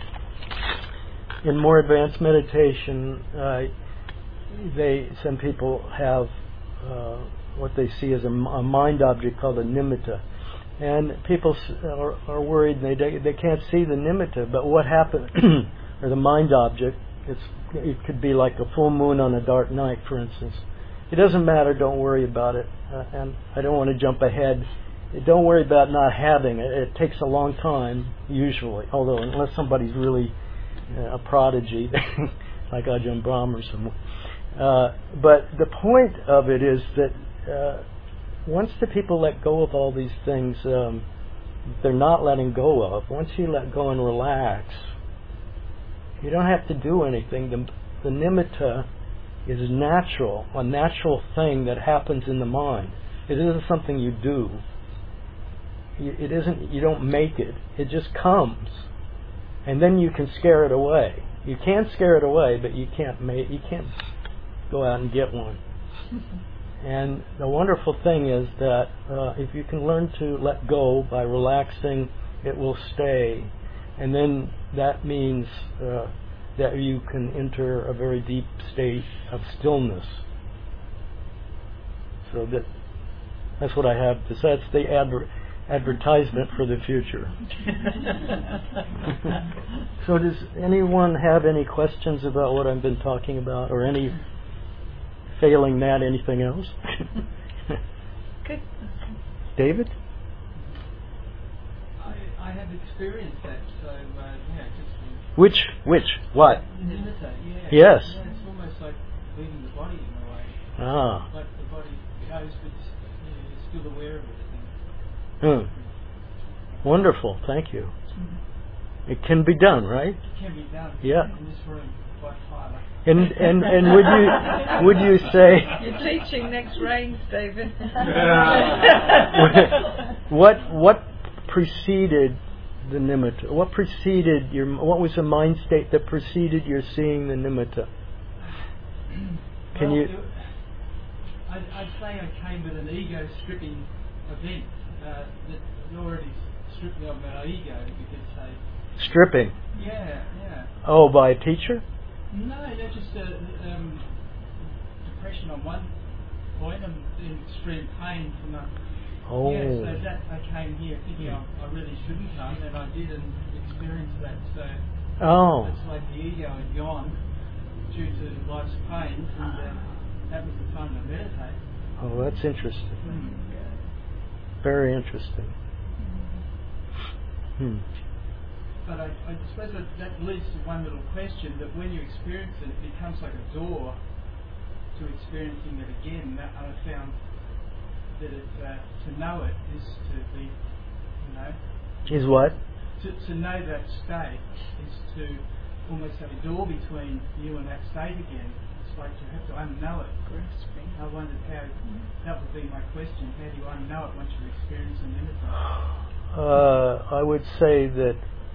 in more advanced meditation, uh, they some people have uh, what they see as a, a mind object called a nimitta. And people are, are worried they they can't see the nimitta, but what happened, or the mind object, it's, it could be like a full moon on a dark night, for instance. It doesn't matter, don't worry about it. Uh, and I don't want to jump ahead. Don't worry about not having it. It takes a long time, usually, although unless somebody's really uh, a prodigy, like Ajahn Brahm or someone. Uh, but the point of it is that uh, once the people let go of all these things um, they're not letting go of, once you let go and relax, you don't have to do anything. The, the nimitta is natural, a natural thing that happens in the mind. It isn't something you do. You, it isn't. You don't make it. It just comes, and then you can scare it away. You can scare it away, but you can't make. You can't go out and get one. And the wonderful thing is that uh, if you can learn to let go by relaxing, it will stay. And then that means uh, that you can enter a very deep state of stillness. So that that's what I have to say. That's the adver- advertisement for the future. So does anyone have any questions about what I've been talking about, or any... Failing that, anything else? Good. David? I, I have experienced that, so uh, yeah, just which which what? nimitta, yeah. Yes. Yeah, it's almost like leaving the body in a way. Ah. Like the body goes, but just, you know, you're still aware of it. Hmm. Wonderful. Thank you. It can be done, right? It can be done. Yeah. In this room, quite highly. And and and would you would you say You're teaching next rains, David. what what preceded the nimitta? What preceded your? What was the mind state that preceded your seeing the nimitta? Can well, you? It, I'd, I'd say I came with an ego stripping event uh, that already stripped me of my ego, you could say. Stripping. Yeah, yeah. Oh, by a teacher? No, they're just uh, um, depression on one point and then extreme pain from that. Oh. Yeah, so that I came here thinking I, I really shouldn't come, and I did and experienced that. So Oh. it's like the ego had gone due to life's pain, and uh, that was the time to meditate. Oh, that's interesting. Mm. Very interesting. Hmm. But I, I suppose that, that leads to one little question, that when you experience it, it becomes like a door to experiencing it again. That I found that it, uh, to know it is to be, you know... Is what? to, to know that state is to almost have a door between you and that state again. It's like you have to unknow it. I wondered how, that would be my question, how do you unknow it once you've experienced and limited it? Uh, I would say that,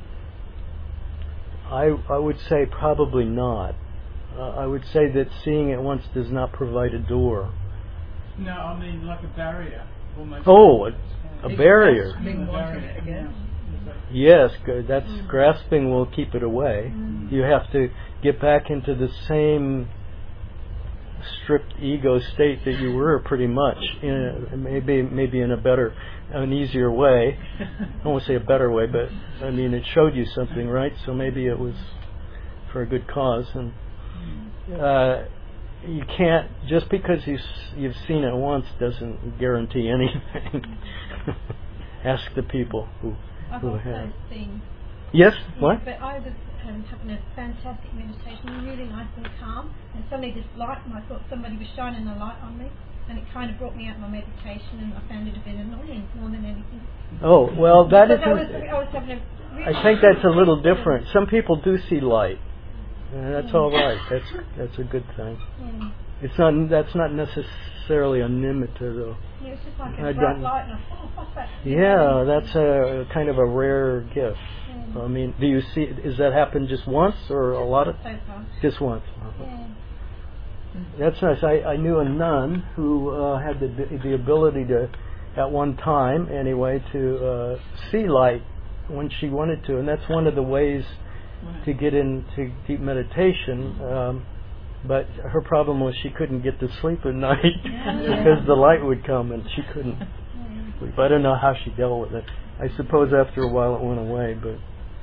I, I would say probably not. Uh, I would say that seeing it once does not provide a door. No, I mean like a barrier. Almost. Oh, a, a barrier. Being wanted it again. Yes, good. That's Mm. grasping will keep it away. Mm. You have to get back into the same stripped ego state that you were pretty much in a, maybe maybe in a better, an easier way. I don't want to say a better way, but I mean it showed you something, right? So maybe it was for a good cause. And uh, you can't, just because you you've seen it once doesn't guarantee anything. Ask the people who I've who also have. seen. Yes. What? But I was um, having a fantastic meditation, really nice and calm, and suddenly this light, and I thought somebody was shining a light on me, and it kind of brought me out of my meditation, and I found it a bit annoying more than anything. Oh well, that But is. I was, I was having a really I think that's a little different. Some people do see light, and that's all right. That's that's a good thing. Yeah. It's not. That's not necessarily a nimitta, though. Yeah, it was just like I a bright don't- light, and I thought, oh, what's that? Yeah, that's a kind of a rare gift. Yeah. I mean, do you see? Is that happen just once or a lot of? So far. Just once. Yeah. That's nice. I, I knew a nun who uh, had the the ability to, at one time anyway, to uh, see light when she wanted to, and that's one of the ways to get into deep meditation. Um, but her problem was she couldn't get to sleep at night because the light would come and she couldn't sleep. I don't know how she dealt with it. I suppose after a while it went away, but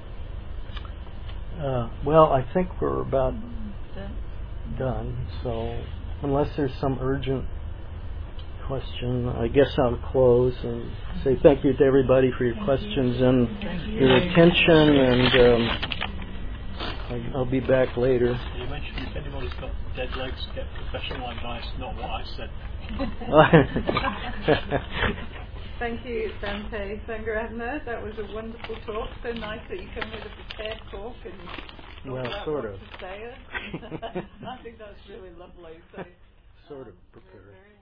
uh, well, I think we're about done. So unless there's some urgent question, I guess I'll close and say thank you to everybody for your questions and your attention, and um, I- I'll be back later. You mentioned if anybody's got dead legs, get professional advice, not what I said. Thank you, Bhante Sangaratna. That was a wonderful talk. So nice that you come with a prepared talk and talk Well, about sort what of. to say. I think that's really lovely. So, Sort of um, prepared. very